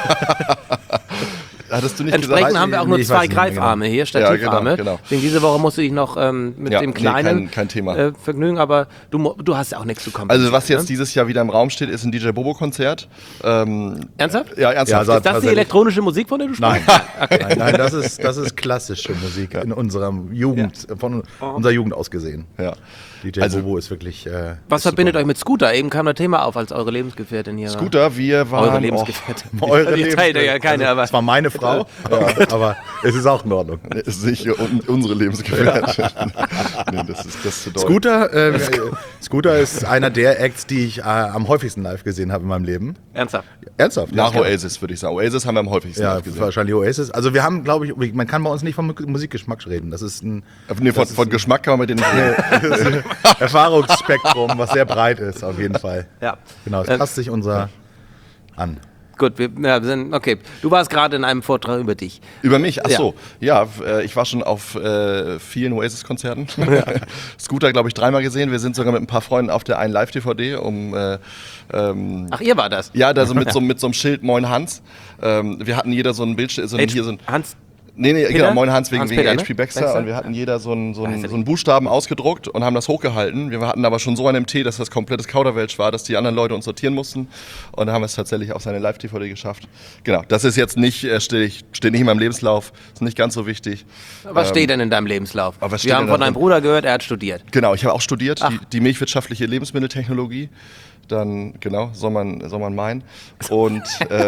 Hattest du nicht Entsprechend gesagt? haben wir auch nur ich 2 weiß nicht mehr Greifarme hier, Stativarme. genau. Deswegen diese Woche musste ich noch mit Ja, dem nee, Kleinen kein Thema. vergnügen, aber du hast ja auch nichts zu kompensieren. Also was jetzt ne? dieses Jahr wieder im Raum steht, ist ein DJ Bobo-Konzert. Ernsthaft? Ja, ernsthaft. Ja, Ist das die elektronische Musik, von der du Nein, sprichst? nein, das ist klassische Musik in unserer Jugend, von unserer Jugend aus gesehen. Ja. DJ Also- Bobo ist wirklich... Was verbindet euch mit Scooter? Eben kam das Thema auf, als eure Lebensgefährtin hier Scooter, wir war. Eure waren... Lebensgefährtin. Eure Die teilt ja keine, aber... Das war meine Frau, aber es ist auch in Ordnung. Ist nicht unsere Lebensgefährtin. Nee, das ist zu doll. Scooter ist einer der Acts, die ich am häufigsten live gesehen habe in meinem Leben. Ernsthaft? Ernsthaft? Nach Ja, Oasis, würde ich sagen. Oasis haben wir am häufigsten ja, live gesehen. wahrscheinlich Oasis. Also wir haben, glaube ich, man kann bei uns nicht von Musikgeschmack reden. Das ist ein Nee, von Geschmack kann man mit denen nicht reden. Erfahrungsspektrum, was sehr breit ist, auf jeden Fall. Ja. Genau, es passt sich unser an. Gut, wir sind, okay. Du warst gerade in einem Vortrag über dich. Über mich? Ach so. Ja, ich war schon auf vielen Oasis-Konzerten. Scooter, glaube ich, 3-mal gesehen. Wir sind sogar mit ein paar Freunden auf der einen Live-DVD, Ach, ihr war das? ja, da so mit so einem Schild Moin Hans. Wir hatten jeder so ein Bildschirm, Hans, Nee, Peter? genau, Moin Hans wegen Hans-Peter, HP Baxter. Baxter? Und wir hatten jeder so einen Buchstaben ausgedruckt und haben das hochgehalten. Wir hatten aber schon so einen MT, dass das komplettes Kauderwelsch war, dass die anderen Leute uns sortieren mussten. Und dann haben wir es tatsächlich auf seine Live-DVD geschafft. Genau, das ist jetzt nicht, steht nicht in meinem Lebenslauf, ist nicht ganz so wichtig. was steht denn in deinem Lebenslauf? aber was steht Wir haben denn da von deinem drin? Bruder gehört, er hat studiert. Genau, ich habe auch studiert, die milchwirtschaftliche Lebensmitteltechnologie. Dann, genau, soll man meinen. Und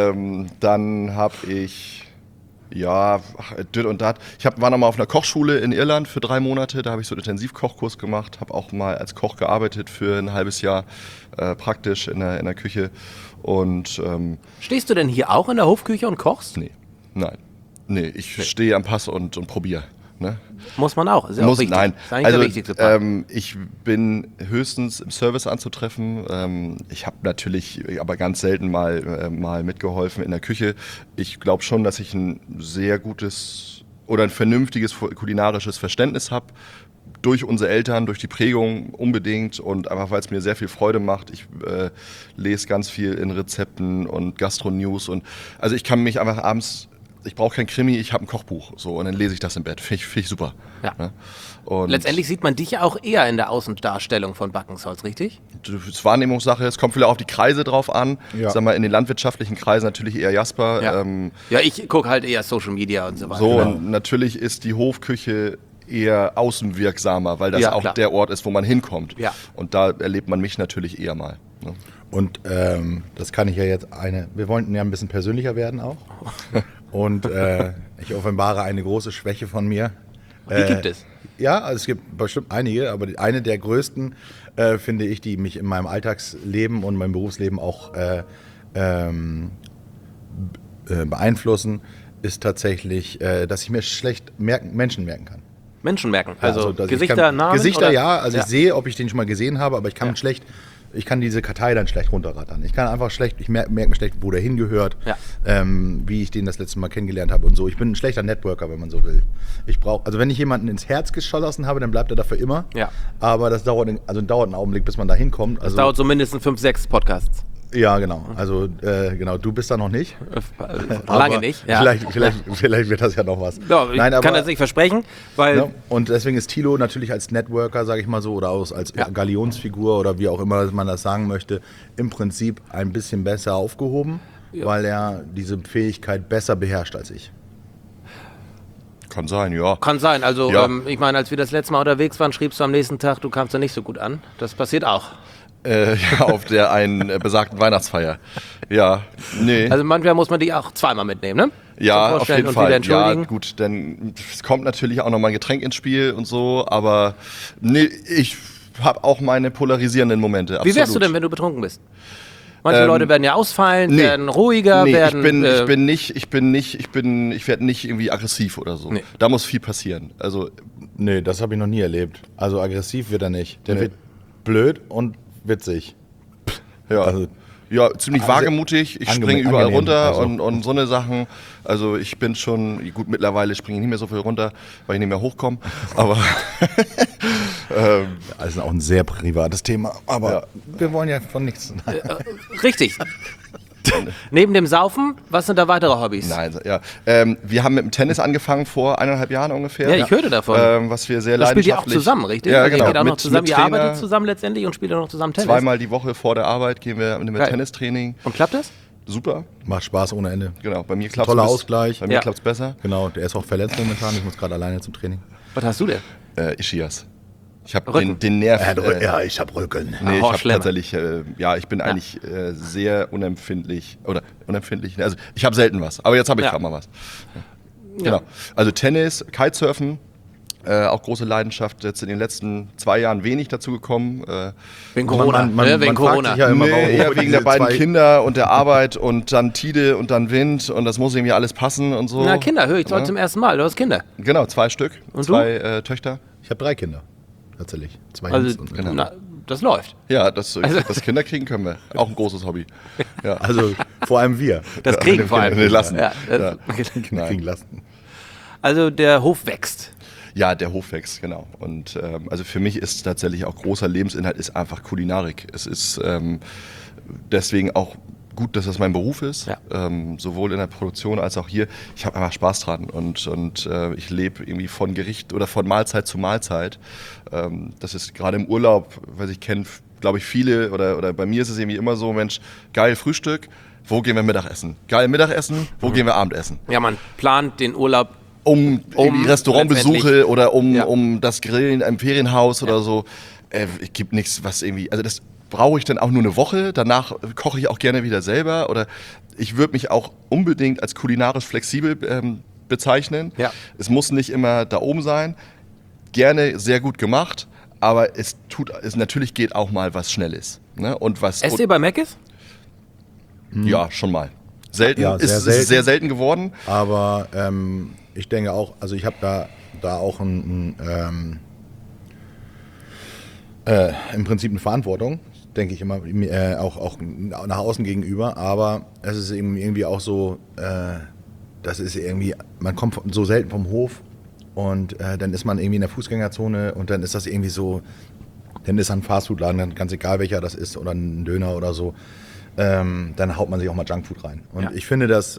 dann habe ich... Ja, dit und dat. War noch mal auf einer Kochschule in Irland für 3 Monate. Da habe ich so einen Intensivkochkurs gemacht. Habe auch mal als Koch gearbeitet für ein halbes Jahr praktisch in der Küche. Und Stehst du denn hier auch in der Hofküche und kochst? nein. Nee, ich stehe am Pass und probiere. Ne? Muss man auch. Ist ja auch wichtig. Nein, Das ist eigentlich der wichtigste Part. ich bin höchstens im Service anzutreffen. Ich habe natürlich aber ganz selten mal mitgeholfen in der Küche. Ich glaube schon, dass ich ein sehr gutes oder ein vernünftiges kulinarisches Verständnis habe. Durch unsere Eltern, durch die Prägung unbedingt und einfach, weil es mir sehr viel Freude macht. Ich lese ganz viel in Rezepten und Gastro-News und also ich kann mich einfach abends... Ich brauche kein Krimi, ich habe ein Kochbuch. So, und dann lese ich das im Bett. Finde ich super. Ja. Ne? Und Letztendlich sieht man dich ja auch eher in der Außendarstellung von Backensholz, richtig? das ist Wahrnehmungssache. Es kommt vielleicht auf die Kreise drauf an. Ja. Sag mal, in den landwirtschaftlichen Kreisen natürlich eher Jasper. Ja, ja, ich gucke halt eher Social Media und so weiter. So, und natürlich ist die Hofküche eher außenwirksamer, weil das Ja, auch klar. der Ort ist, wo man hinkommt. Ja. Und da erlebt man mich natürlich eher mal. Ne? Und das kann ich ja jetzt wir wollten ja ein bisschen persönlicher werden auch. Und ich offenbare eine große Schwäche von mir. Die gibt es. Ja, also es gibt bestimmt einige, aber eine der größten, finde ich, die mich in meinem Alltagsleben und meinem Berufsleben auch beeinflussen, ist tatsächlich, dass ich mir schlecht Menschen merken kann. Menschen merken. Also, dass ich Gesichter, Namen? Gesichter, oder? ja. Also ich sehe, ob ich den schon mal gesehen habe, aber ich kann ich kann diese Kartei dann schlecht runterrattern. Ich kann einfach ich merke mir schlecht, wo der hingehört, Ja. wie ich den das letzte Mal kennengelernt habe und so. Ich bin ein schlechter Networker, wenn man so will. Also wenn ich jemanden ins Herz geschossen habe, dann bleibt er dafür immer. Ja. Aber das dauert einen Augenblick, bis man da hinkommt. Das dauert so mindestens 5, 6 Podcasts. Ja, genau. Also genau, du bist da noch nicht. Lange Aber nicht. Ja. Vielleicht wird das ja noch was. Ja, ich kann das nicht versprechen, weil Ja, und deswegen ist Thilo natürlich als Networker, sage ich mal so, oder als Galionsfigur oder wie auch immer man das sagen möchte, im Prinzip ein bisschen besser aufgehoben, weil er diese Fähigkeit besser beherrscht als ich. Kann sein, ja. kann sein. Also Ja. ich meine, als wir das letzte Mal unterwegs waren, schriebst du am nächsten Tag, du kamst da nicht so gut an. Das passiert auch. Ja, auf der einen besagten Weihnachtsfeier. Ja, nee. Also manchmal muss man die auch zweimal mitnehmen, ne? Ja, Zum auf Vorstellen jeden und Fall. wieder Ja, entschuldigen. gut, denn es kommt natürlich auch noch mal ein Getränk ins Spiel und so, aber nee, habe auch meine polarisierenden Momente. Wie wärst du denn, wenn du betrunken bist? Manche Leute werden ja ausfallen, werden ruhiger, werden... Ich werde nicht irgendwie aggressiv oder so. Nee. Da muss viel passieren. Also, Nee, das habe ich noch nie erlebt. Also aggressiv wird er nicht. Der wird blöd und witzig. ja. Also, Ja, ziemlich wagemutig. Ich springe überall angenehm, runter also. und so eine Sachen. Also ich bin schon, gut, mittlerweile springe ich nicht mehr so viel runter, weil ich nicht mehr hochkomme. Aber das ist auch ein sehr privates Thema. Aber wir wollen ja von nichts. Richtig. Neben dem Saufen, was sind da weitere Hobbys? nein, ja. Wir haben mit dem Tennis angefangen vor 1,5 Jahren ungefähr. Ja, ich hörte davon. Was wir sehr Das spielt ihr auch leidenschaftlich... zusammen, richtig? Ja, Also genau. Ihr geht auch noch Mit zusammen, ihr Trainer. arbeitet zusammen letztendlich und spielt auch noch zusammen Tennis. Zweimal die Woche vor der Arbeit gehen wir mit Geil. Tennistraining. Und klappt das? Super, Macht Spaß ohne Ende. genau. Bei mir klappt Toller Ausgleich. Bei mir Ja. klappt's besser. Genau, der ist auch verletzt momentan. Ich muss gerade alleine zum Training. Was hast du denn? Ischias. Ich habe Rücken. den Nerv... Ich habe Rücken. Nee, ich habe schlimm. tatsächlich, ich bin eigentlich sehr unempfindlich, also ich habe selten was, aber jetzt habe ich gerade mal was. Ja. Genau, also Tennis, Kitesurfen, auch große Leidenschaft, jetzt in den letzten 2 Jahren wenig dazu gekommen. Wegen Corona. Wegen fragt Corona. sich ja immer, warum eher wir wegen diese der beiden zwei- Kinder und der Arbeit und dann Tide und dann Wind und das muss irgendwie alles passen und so. Na, Kinder, höre ich heute zum ersten Mal. Du hast Kinder. Genau, 2 Stück, Und 2 Töchter. Ich habe 3 Kinder. Tatsächlich. 2 Also, Jungs und Genau. na, das läuft. Ja, das Kinder kriegen können wir. Auch ein großes Hobby. Ja. Also vor allem wir. Das kriegen vor allem. Nee, lassen. Ja, Ja. Kinder Nein. kriegen Lasten. Also der Hof wächst. Ja, der Hof wächst, genau. Und also für mich ist tatsächlich auch großer Lebensinhalt ist einfach Kulinarik. Es ist deswegen auch gut, dass das mein Beruf ist, Ja. sowohl in der Produktion als auch hier. Ich habe einfach Spaß dran und ich lebe irgendwie von Gericht oder von Mahlzeit zu Mahlzeit. Das ist gerade im Urlaub, weil ich kenne, glaube ich, viele oder bei mir ist es irgendwie immer so, Mensch, geil Frühstück, wo gehen wir Mittagessen? Geil Mittagessen, wo gehen wir Abendessen? Ja, man plant den Urlaub. Um irgendwie Restaurantbesuche letztendlich. oder Ja. um das Grillen im Ferienhaus oder so. Es gibt nichts, was irgendwie, also das brauche ich dann auch nur eine Woche, danach koche ich auch gerne wieder selber oder ich würde mich auch unbedingt als kulinarisch flexibel bezeichnen. Ja. Es muss nicht immer da oben sein, gerne sehr gut gemacht, aber es natürlich geht auch mal was Schnelles. Ne? Und was, Esst ihr bei Mc's? ja, schon mal. Selten, Ja, sehr ist selten. sehr selten geworden. Aber ich denke auch, also ich habe da auch im Prinzip eine Verantwortung, denke ich immer, auch nach außen gegenüber. Aber es ist eben irgendwie auch so, das ist irgendwie, man kommt so selten vom Hof und dann ist man irgendwie in der Fußgängerzone und dann ist das irgendwie so, dann ist ein Fastfood-Laden, dann ganz egal welcher das ist oder ein Döner oder so, dann haut man sich auch mal Junkfood rein. Und Ja. ich finde, das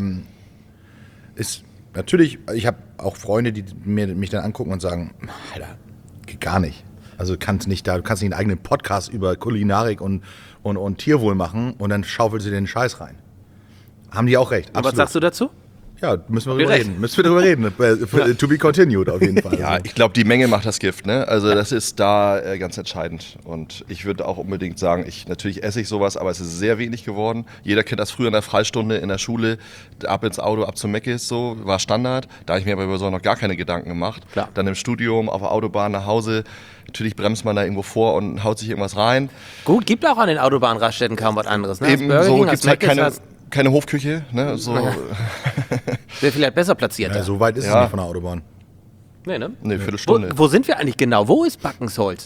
ist natürlich, ich habe auch Freunde, die mich dann angucken und sagen, Alter, geht gar nicht. Also du kannst nicht einen eigenen Podcast über Kulinarik und Tierwohl machen und dann schaufelst du den Scheiß rein. Haben die auch recht. Und was sagst du dazu? Ja, müssen wir Gerecht. drüber reden. To be continued auf jeden Fall. Ja, ich glaube, die Menge macht das Gift. Ne? Also das ist da ganz entscheidend. Und ich würde auch unbedingt sagen, natürlich esse ich sowas, aber es ist sehr wenig geworden. Jeder kennt das früher in der Freistunde in der Schule, ab ins Auto, ab zum Mc's, so war Standard. Da habe ich mir aber über so noch gar keine Gedanken gemacht. Klar. Dann im Studium, auf der Autobahn nach Hause. Natürlich bremst man da irgendwo vor und haut sich irgendwas rein. Gut, gibt auch an den Autobahnraststätten kaum was anderes. Ne? Eben Hast Burger so King, gibt es hast halt Mc's, hast- keine Hofküche. Ne? So, Wäre vielleicht besser platziert. Ja, so weit ist es Ja. nicht von der Autobahn. Nee, ne? eine Viertelstunde. Wo sind wir eigentlich genau? Wo ist Backensholz?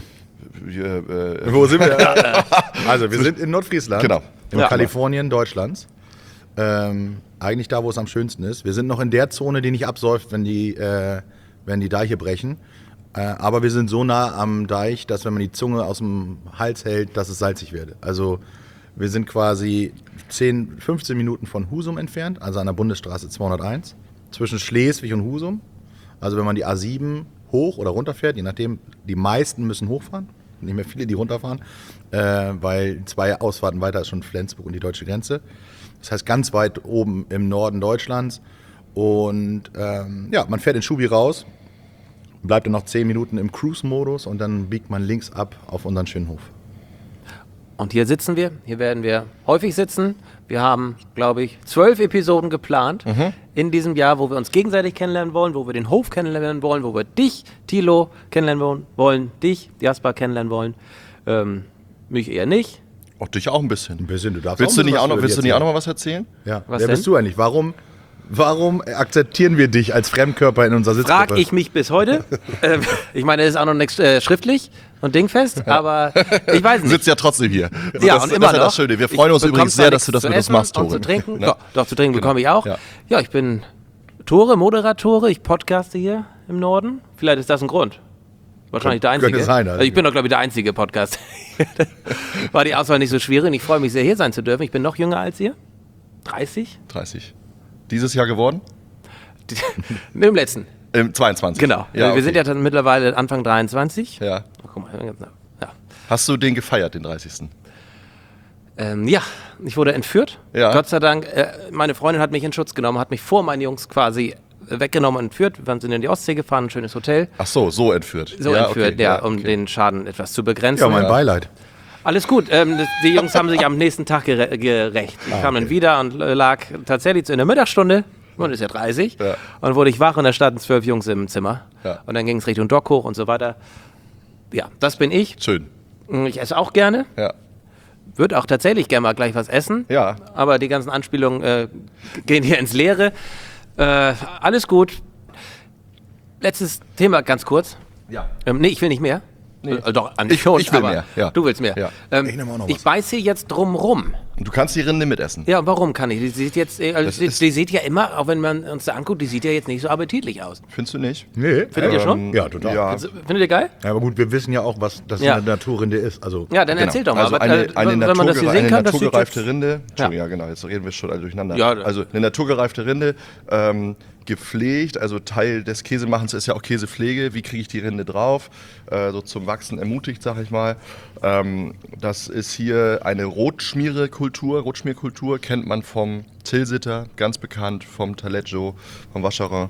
Wo sind wir? Also wir sind in Nordfriesland, Genau. in Ja. Kalifornien Deutschlands. Eigentlich da, wo es am schönsten ist. Wir sind noch in der Zone, die nicht absäuft, wenn die Deiche brechen. Aber wir sind so nah am Deich, dass wenn man die Zunge aus dem Hals hält, dass es salzig wird. Also wir sind quasi 15 Minuten von Husum entfernt, also an der Bundesstraße 201, zwischen Schleswig und Husum. Also wenn man die A7 hoch oder runter fährt, je nachdem, die meisten müssen hochfahren, nicht mehr viele, die runterfahren, weil 2 Ausfahrten weiter ist schon Flensburg und die deutsche Grenze. Das heißt ganz weit oben im Norden Deutschlands. Und man fährt in Schubi raus, bleibt dann noch 10 Minuten im Cruise-Modus und dann biegt man links ab auf unseren schönen Hof. Und hier sitzen wir, hier werden wir häufig sitzen. Wir haben, glaube ich, 12 Episoden geplant in diesem Jahr, wo wir uns gegenseitig kennenlernen wollen, wo wir den Hof kennenlernen wollen, wo wir dich, Thilo, kennenlernen wollen, dich, Jasper, kennenlernen wollen. Mich eher nicht. Auch dich auch ein bisschen. Ein bisschen, du darfst Willst du nicht auch noch erzählen. mal was erzählen? Ja, Was wer denn? bist du eigentlich? Warum akzeptieren wir dich als Fremdkörper in unserer Sitzgruppe? Frag ich mich bis heute. Ich meine, es ist auch noch nichts schriftlich und dingfest, aber ich weiß Du nicht. sitzt ja trotzdem hier. Ja, das, und immer das ist ja noch. das Schöne. Wir freuen uns Ich übrigens bekomme sehr, zwar dass du das nichts mit zu uns essen machst, und Tore. zu trinken. Ne? Doch, zu trinken bekomme ich auch. Ja. Ja, ich bin Moderatore, ich podcaste hier im Norden. Vielleicht ist das ein Grund. Wahrscheinlich der einzige. Könnte sein, also. Ich bin doch, glaube ich, der einzige Podcast. War die Auswahl nicht so schwierig und ich freue mich sehr, hier sein zu dürfen. Ich bin noch jünger als ihr. 30? 30. Dieses Jahr geworden? Im letzten. 22. Genau. Ja, Wir sind ja dann mittlerweile Anfang 23. Ja. Oh, guck mal, ja. Hast du den gefeiert, den 30.? Ja, ich wurde entführt. Ja. Gott sei Dank. Meine Freundin hat mich in Schutz genommen, hat mich vor meinen Jungs quasi weggenommen und entführt. Wir sind in die Ostsee gefahren, ein schönes Hotel. Ach so entführt. So entführt, okay, ja, um den Schaden etwas zu begrenzen. Ja, mein Beileid. Alles gut. Die Jungs haben sich am nächsten Tag gerecht. Ich kam dann wieder und lag tatsächlich in der Mittagsstunde. Man ist ja 30. Ja. Und wurde ich wach und da standen 12 Jungs im Zimmer. Ja. Und dann ging es Richtung Dock hoch und so weiter. Ja, das bin ich. Schön. Ich esse auch gerne. Ja. Würde auch tatsächlich gerne mal gleich was essen. Ja. Aber die ganzen Anspielungen gehen hier ins Leere. Alles gut. Letztes Thema ganz kurz. Ja. Nee, ich will nicht mehr. Nee. Doch, an dich schon. Ich will aber mehr, ja. Du willst mehr. Ja. Ich nehme auch noch ich was. beiß hier jetzt drum rum. Und du kannst die Rinde mitessen. Ja, warum kann ich? Die sieht jetzt, Das ist- die sieht ja immer, auch wenn man uns da anguckt, die sieht ja jetzt nicht so appetitlich aus. Findest du nicht? Nee. Findet ihr schon? Ja, total. Ja. Also, findet ihr geil? Ja, aber gut, wir wissen ja auch, was das Ja. eine Naturrinde ist. Also, Ja, dann erzähl doch mal. Also Aber, eine wenn man das hier sehen kann, das sieht naturgereifte jetzt, Rinde. Entschuldigung, ja genau, jetzt reden wir schon alle durcheinander. Ja. Also eine naturgereifte Rinde, gepflegt, also Teil des Käsemachens ist ja auch Käsepflege. Wie kriege ich die Rinde drauf? So zum Wachsen ermutigt, sag ich mal. Das ist hier eine Rotschmierkultur. Rotschmierkultur kennt man vom Tilsiter, ganz bekannt, vom Taleggio, vom Vacherin.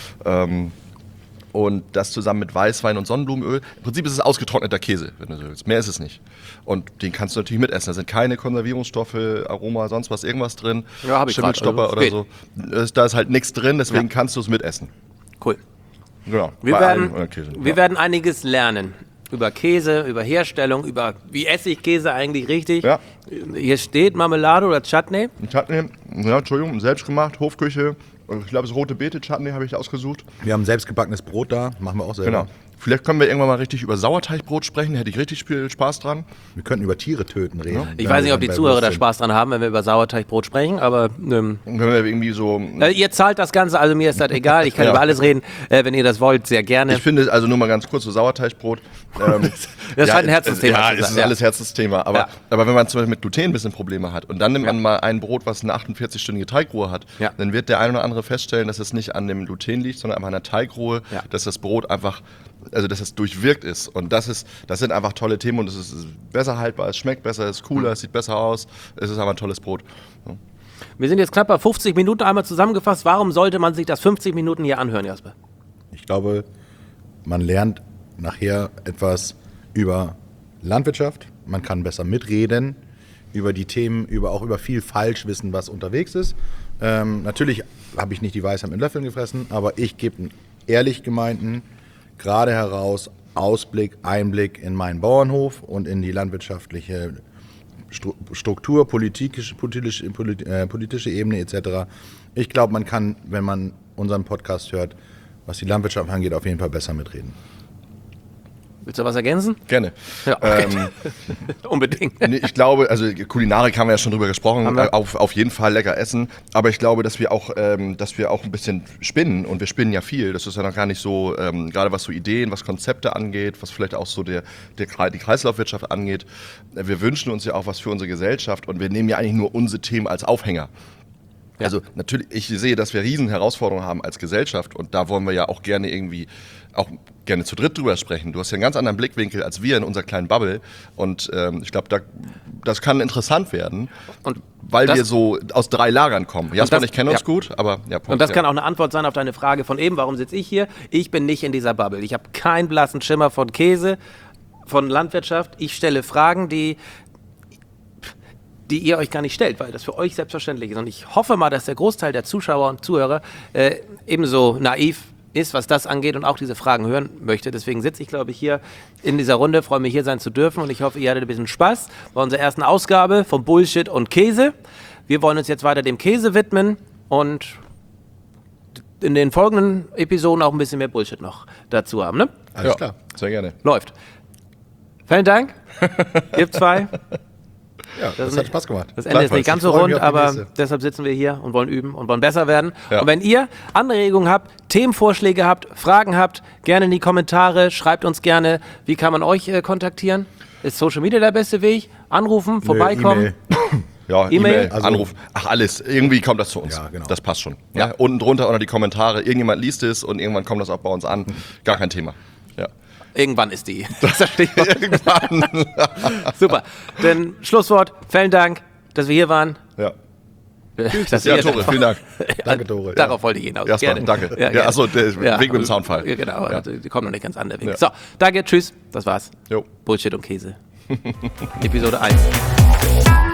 Und das zusammen mit Weißwein und Sonnenblumenöl. Im Prinzip ist es ausgetrockneter Käse, wenn du so willst. Mehr ist es nicht. Und den kannst du natürlich mitessen. Da sind keine Konservierungsstoffe, Aroma, sonst was, irgendwas drin. Ja, hab ich grad, Schimmelstopper also oder so. Da ist halt nichts drin, deswegen Ja. kannst du es mitessen. cool. Genau. Wir Bei werden, allen Käsen. wir Ja. werden einiges lernen. Über Käse, über Herstellung, über wie esse ich Käse eigentlich richtig. Ja. Hier steht Marmelade oder Chutney. Ein Chutney, ja, Entschuldigung, selbst gemacht, Hofküche. Ich glaube, das rote Beete-Chutney habe ich ausgesucht. wir haben selbstgebackenes Brot da, machen wir auch selber. Genau. Vielleicht können wir irgendwann mal richtig über Sauerteigbrot sprechen, hätte ich richtig viel Spaß dran. Wir könnten über Tiere töten reden. Ich wenn weiß wir nicht, ob die bei Zuhörer Wurst da sind. Spaß dran haben, wenn wir über Sauerteigbrot sprechen, aber Dann können wir irgendwie so. ihr zahlt das Ganze, also mir ist das egal. Ich kann Ja. über alles reden, wenn ihr das wollt, sehr gerne. Ich finde, also nur mal ganz kurz, so Sauerteigbrot. Das scheint ein Herzensthema Ja, zu es sein, ist ja. alles Herzensthema. Aber, Ja. aber wenn man zum Beispiel mit Gluten ein bisschen Probleme hat und dann nimmt man Ja. mal ein Brot, was eine 48-stündige Teigruhe hat, Ja. dann wird der ein oder andere feststellen, dass es nicht an dem Gluten liegt, sondern einfach an der Teigruhe, Ja. dass das Brot einfach, also dass es durchwirkt ist. Und das sind einfach tolle Themen und es ist besser haltbar, es schmeckt besser, es ist cooler, es sieht besser aus, es ist einfach ein tolles Brot. Wir sind jetzt knapp bei 50 Minuten einmal zusammengefasst. Warum sollte man sich das 50 Minuten hier anhören, Jasper? Ich glaube, man lernt nachher etwas über Landwirtschaft. Man kann besser mitreden über die Themen, auch über viel Falschwissen, was unterwegs ist. Natürlich habe ich nicht die Weisheit mit Löffeln gefressen, aber ich gebe einen ehrlich gemeinten, gerade heraus Ausblick, Einblick in meinen Bauernhof und in die landwirtschaftliche Struktur, politische Ebene etc. Ich glaube, man kann, wenn man unseren Podcast hört, was die Landwirtschaft angeht, auf jeden Fall besser mitreden. Willst du was ergänzen? Gerne. Ja, okay. Unbedingt. Nee, ich glaube, also Kulinarik haben wir ja schon drüber gesprochen, Haben wir? auf jeden Fall lecker essen, aber ich glaube, dass wir auch ein bisschen spinnen und wir spinnen ja viel, das ist ja noch gar nicht so, gerade was so Ideen, was Konzepte angeht, was vielleicht auch so die Kreislaufwirtschaft angeht, wir wünschen uns ja auch was für unsere Gesellschaft und wir nehmen ja eigentlich nur unsere Themen als Aufhänger. Ja. Also natürlich, ich sehe, dass wir riesen Herausforderungen haben als Gesellschaft und da wollen wir ja auch gerne zu dritt drüber sprechen. Du hast ja einen ganz anderen Blickwinkel als wir in unserer kleinen Bubble und ich glaube, das kann interessant werden, Und weil das- wir so aus 3 Lagern kommen. Jasper und ich kennen uns ja. gut, aber ja, Punkt. Und das ja. kann auch eine Antwort sein auf deine Frage von eben, warum sitze ich hier? Ich bin nicht in dieser Bubble. Ich habe keinen blassen Schimmer von Käse, von Landwirtschaft. Ich stelle Fragen, die die ihr euch gar nicht stellt, weil das für euch selbstverständlich ist. Und ich hoffe mal, dass der Großteil der Zuschauer und Zuhörer ebenso naiv ist, was das angeht und auch diese Fragen hören möchte. Deswegen sitze ich, glaube ich, hier in dieser Runde, freue mich, hier sein zu dürfen und ich hoffe, ihr hattet ein bisschen Spaß bei unserer ersten Ausgabe von Bullshit und Käse. Wir wollen uns jetzt weiter dem Käse widmen und in den folgenden Episoden auch ein bisschen mehr Bullshit noch dazu haben, ne? Alles klar. Sehr gerne. Läuft. Vielen Dank, ihr zwei. Ja, das hat Spaß gemacht. Das Ende ist nicht ganz so Ich freue mich rund, auf die aber nächste. deshalb sitzen wir hier und wollen üben und wollen besser werden. Ja. Und wenn ihr Anregungen habt, Themenvorschläge habt, Fragen habt, gerne in die Kommentare, schreibt uns gerne, wie kann man euch kontaktieren? Ist Social Media der beste Weg? Anrufen, vorbeikommen? E-Mail. Ja, E-Mail? E-Mail, Anruf, alles. Irgendwie kommt das zu uns. Ja, genau. Das passt schon. Ja. Unten drunter unter die Kommentare. Irgendjemand liest es und irgendwann kommt das auch bei uns an. Gar kein Thema. Ja. Irgendwann ist die. Das ist das Stichwort. Irgendwann. Super. Dann Schlusswort. Vielen Dank, dass wir hier waren. Ja. Dass Ja, ihr- Tore, vielen Dank. Danke, Tore. Darauf wollte ich hinaus. Erstmal, Gerne. danke. Ja, Ja, gerne. achso, der Weg mit dem Soundfall. Ja, genau, Ja. die kommen noch nicht ganz an der Weg. Ja. So, danke, tschüss, das war's. Jo. Bullshit und Käse. Episode 1.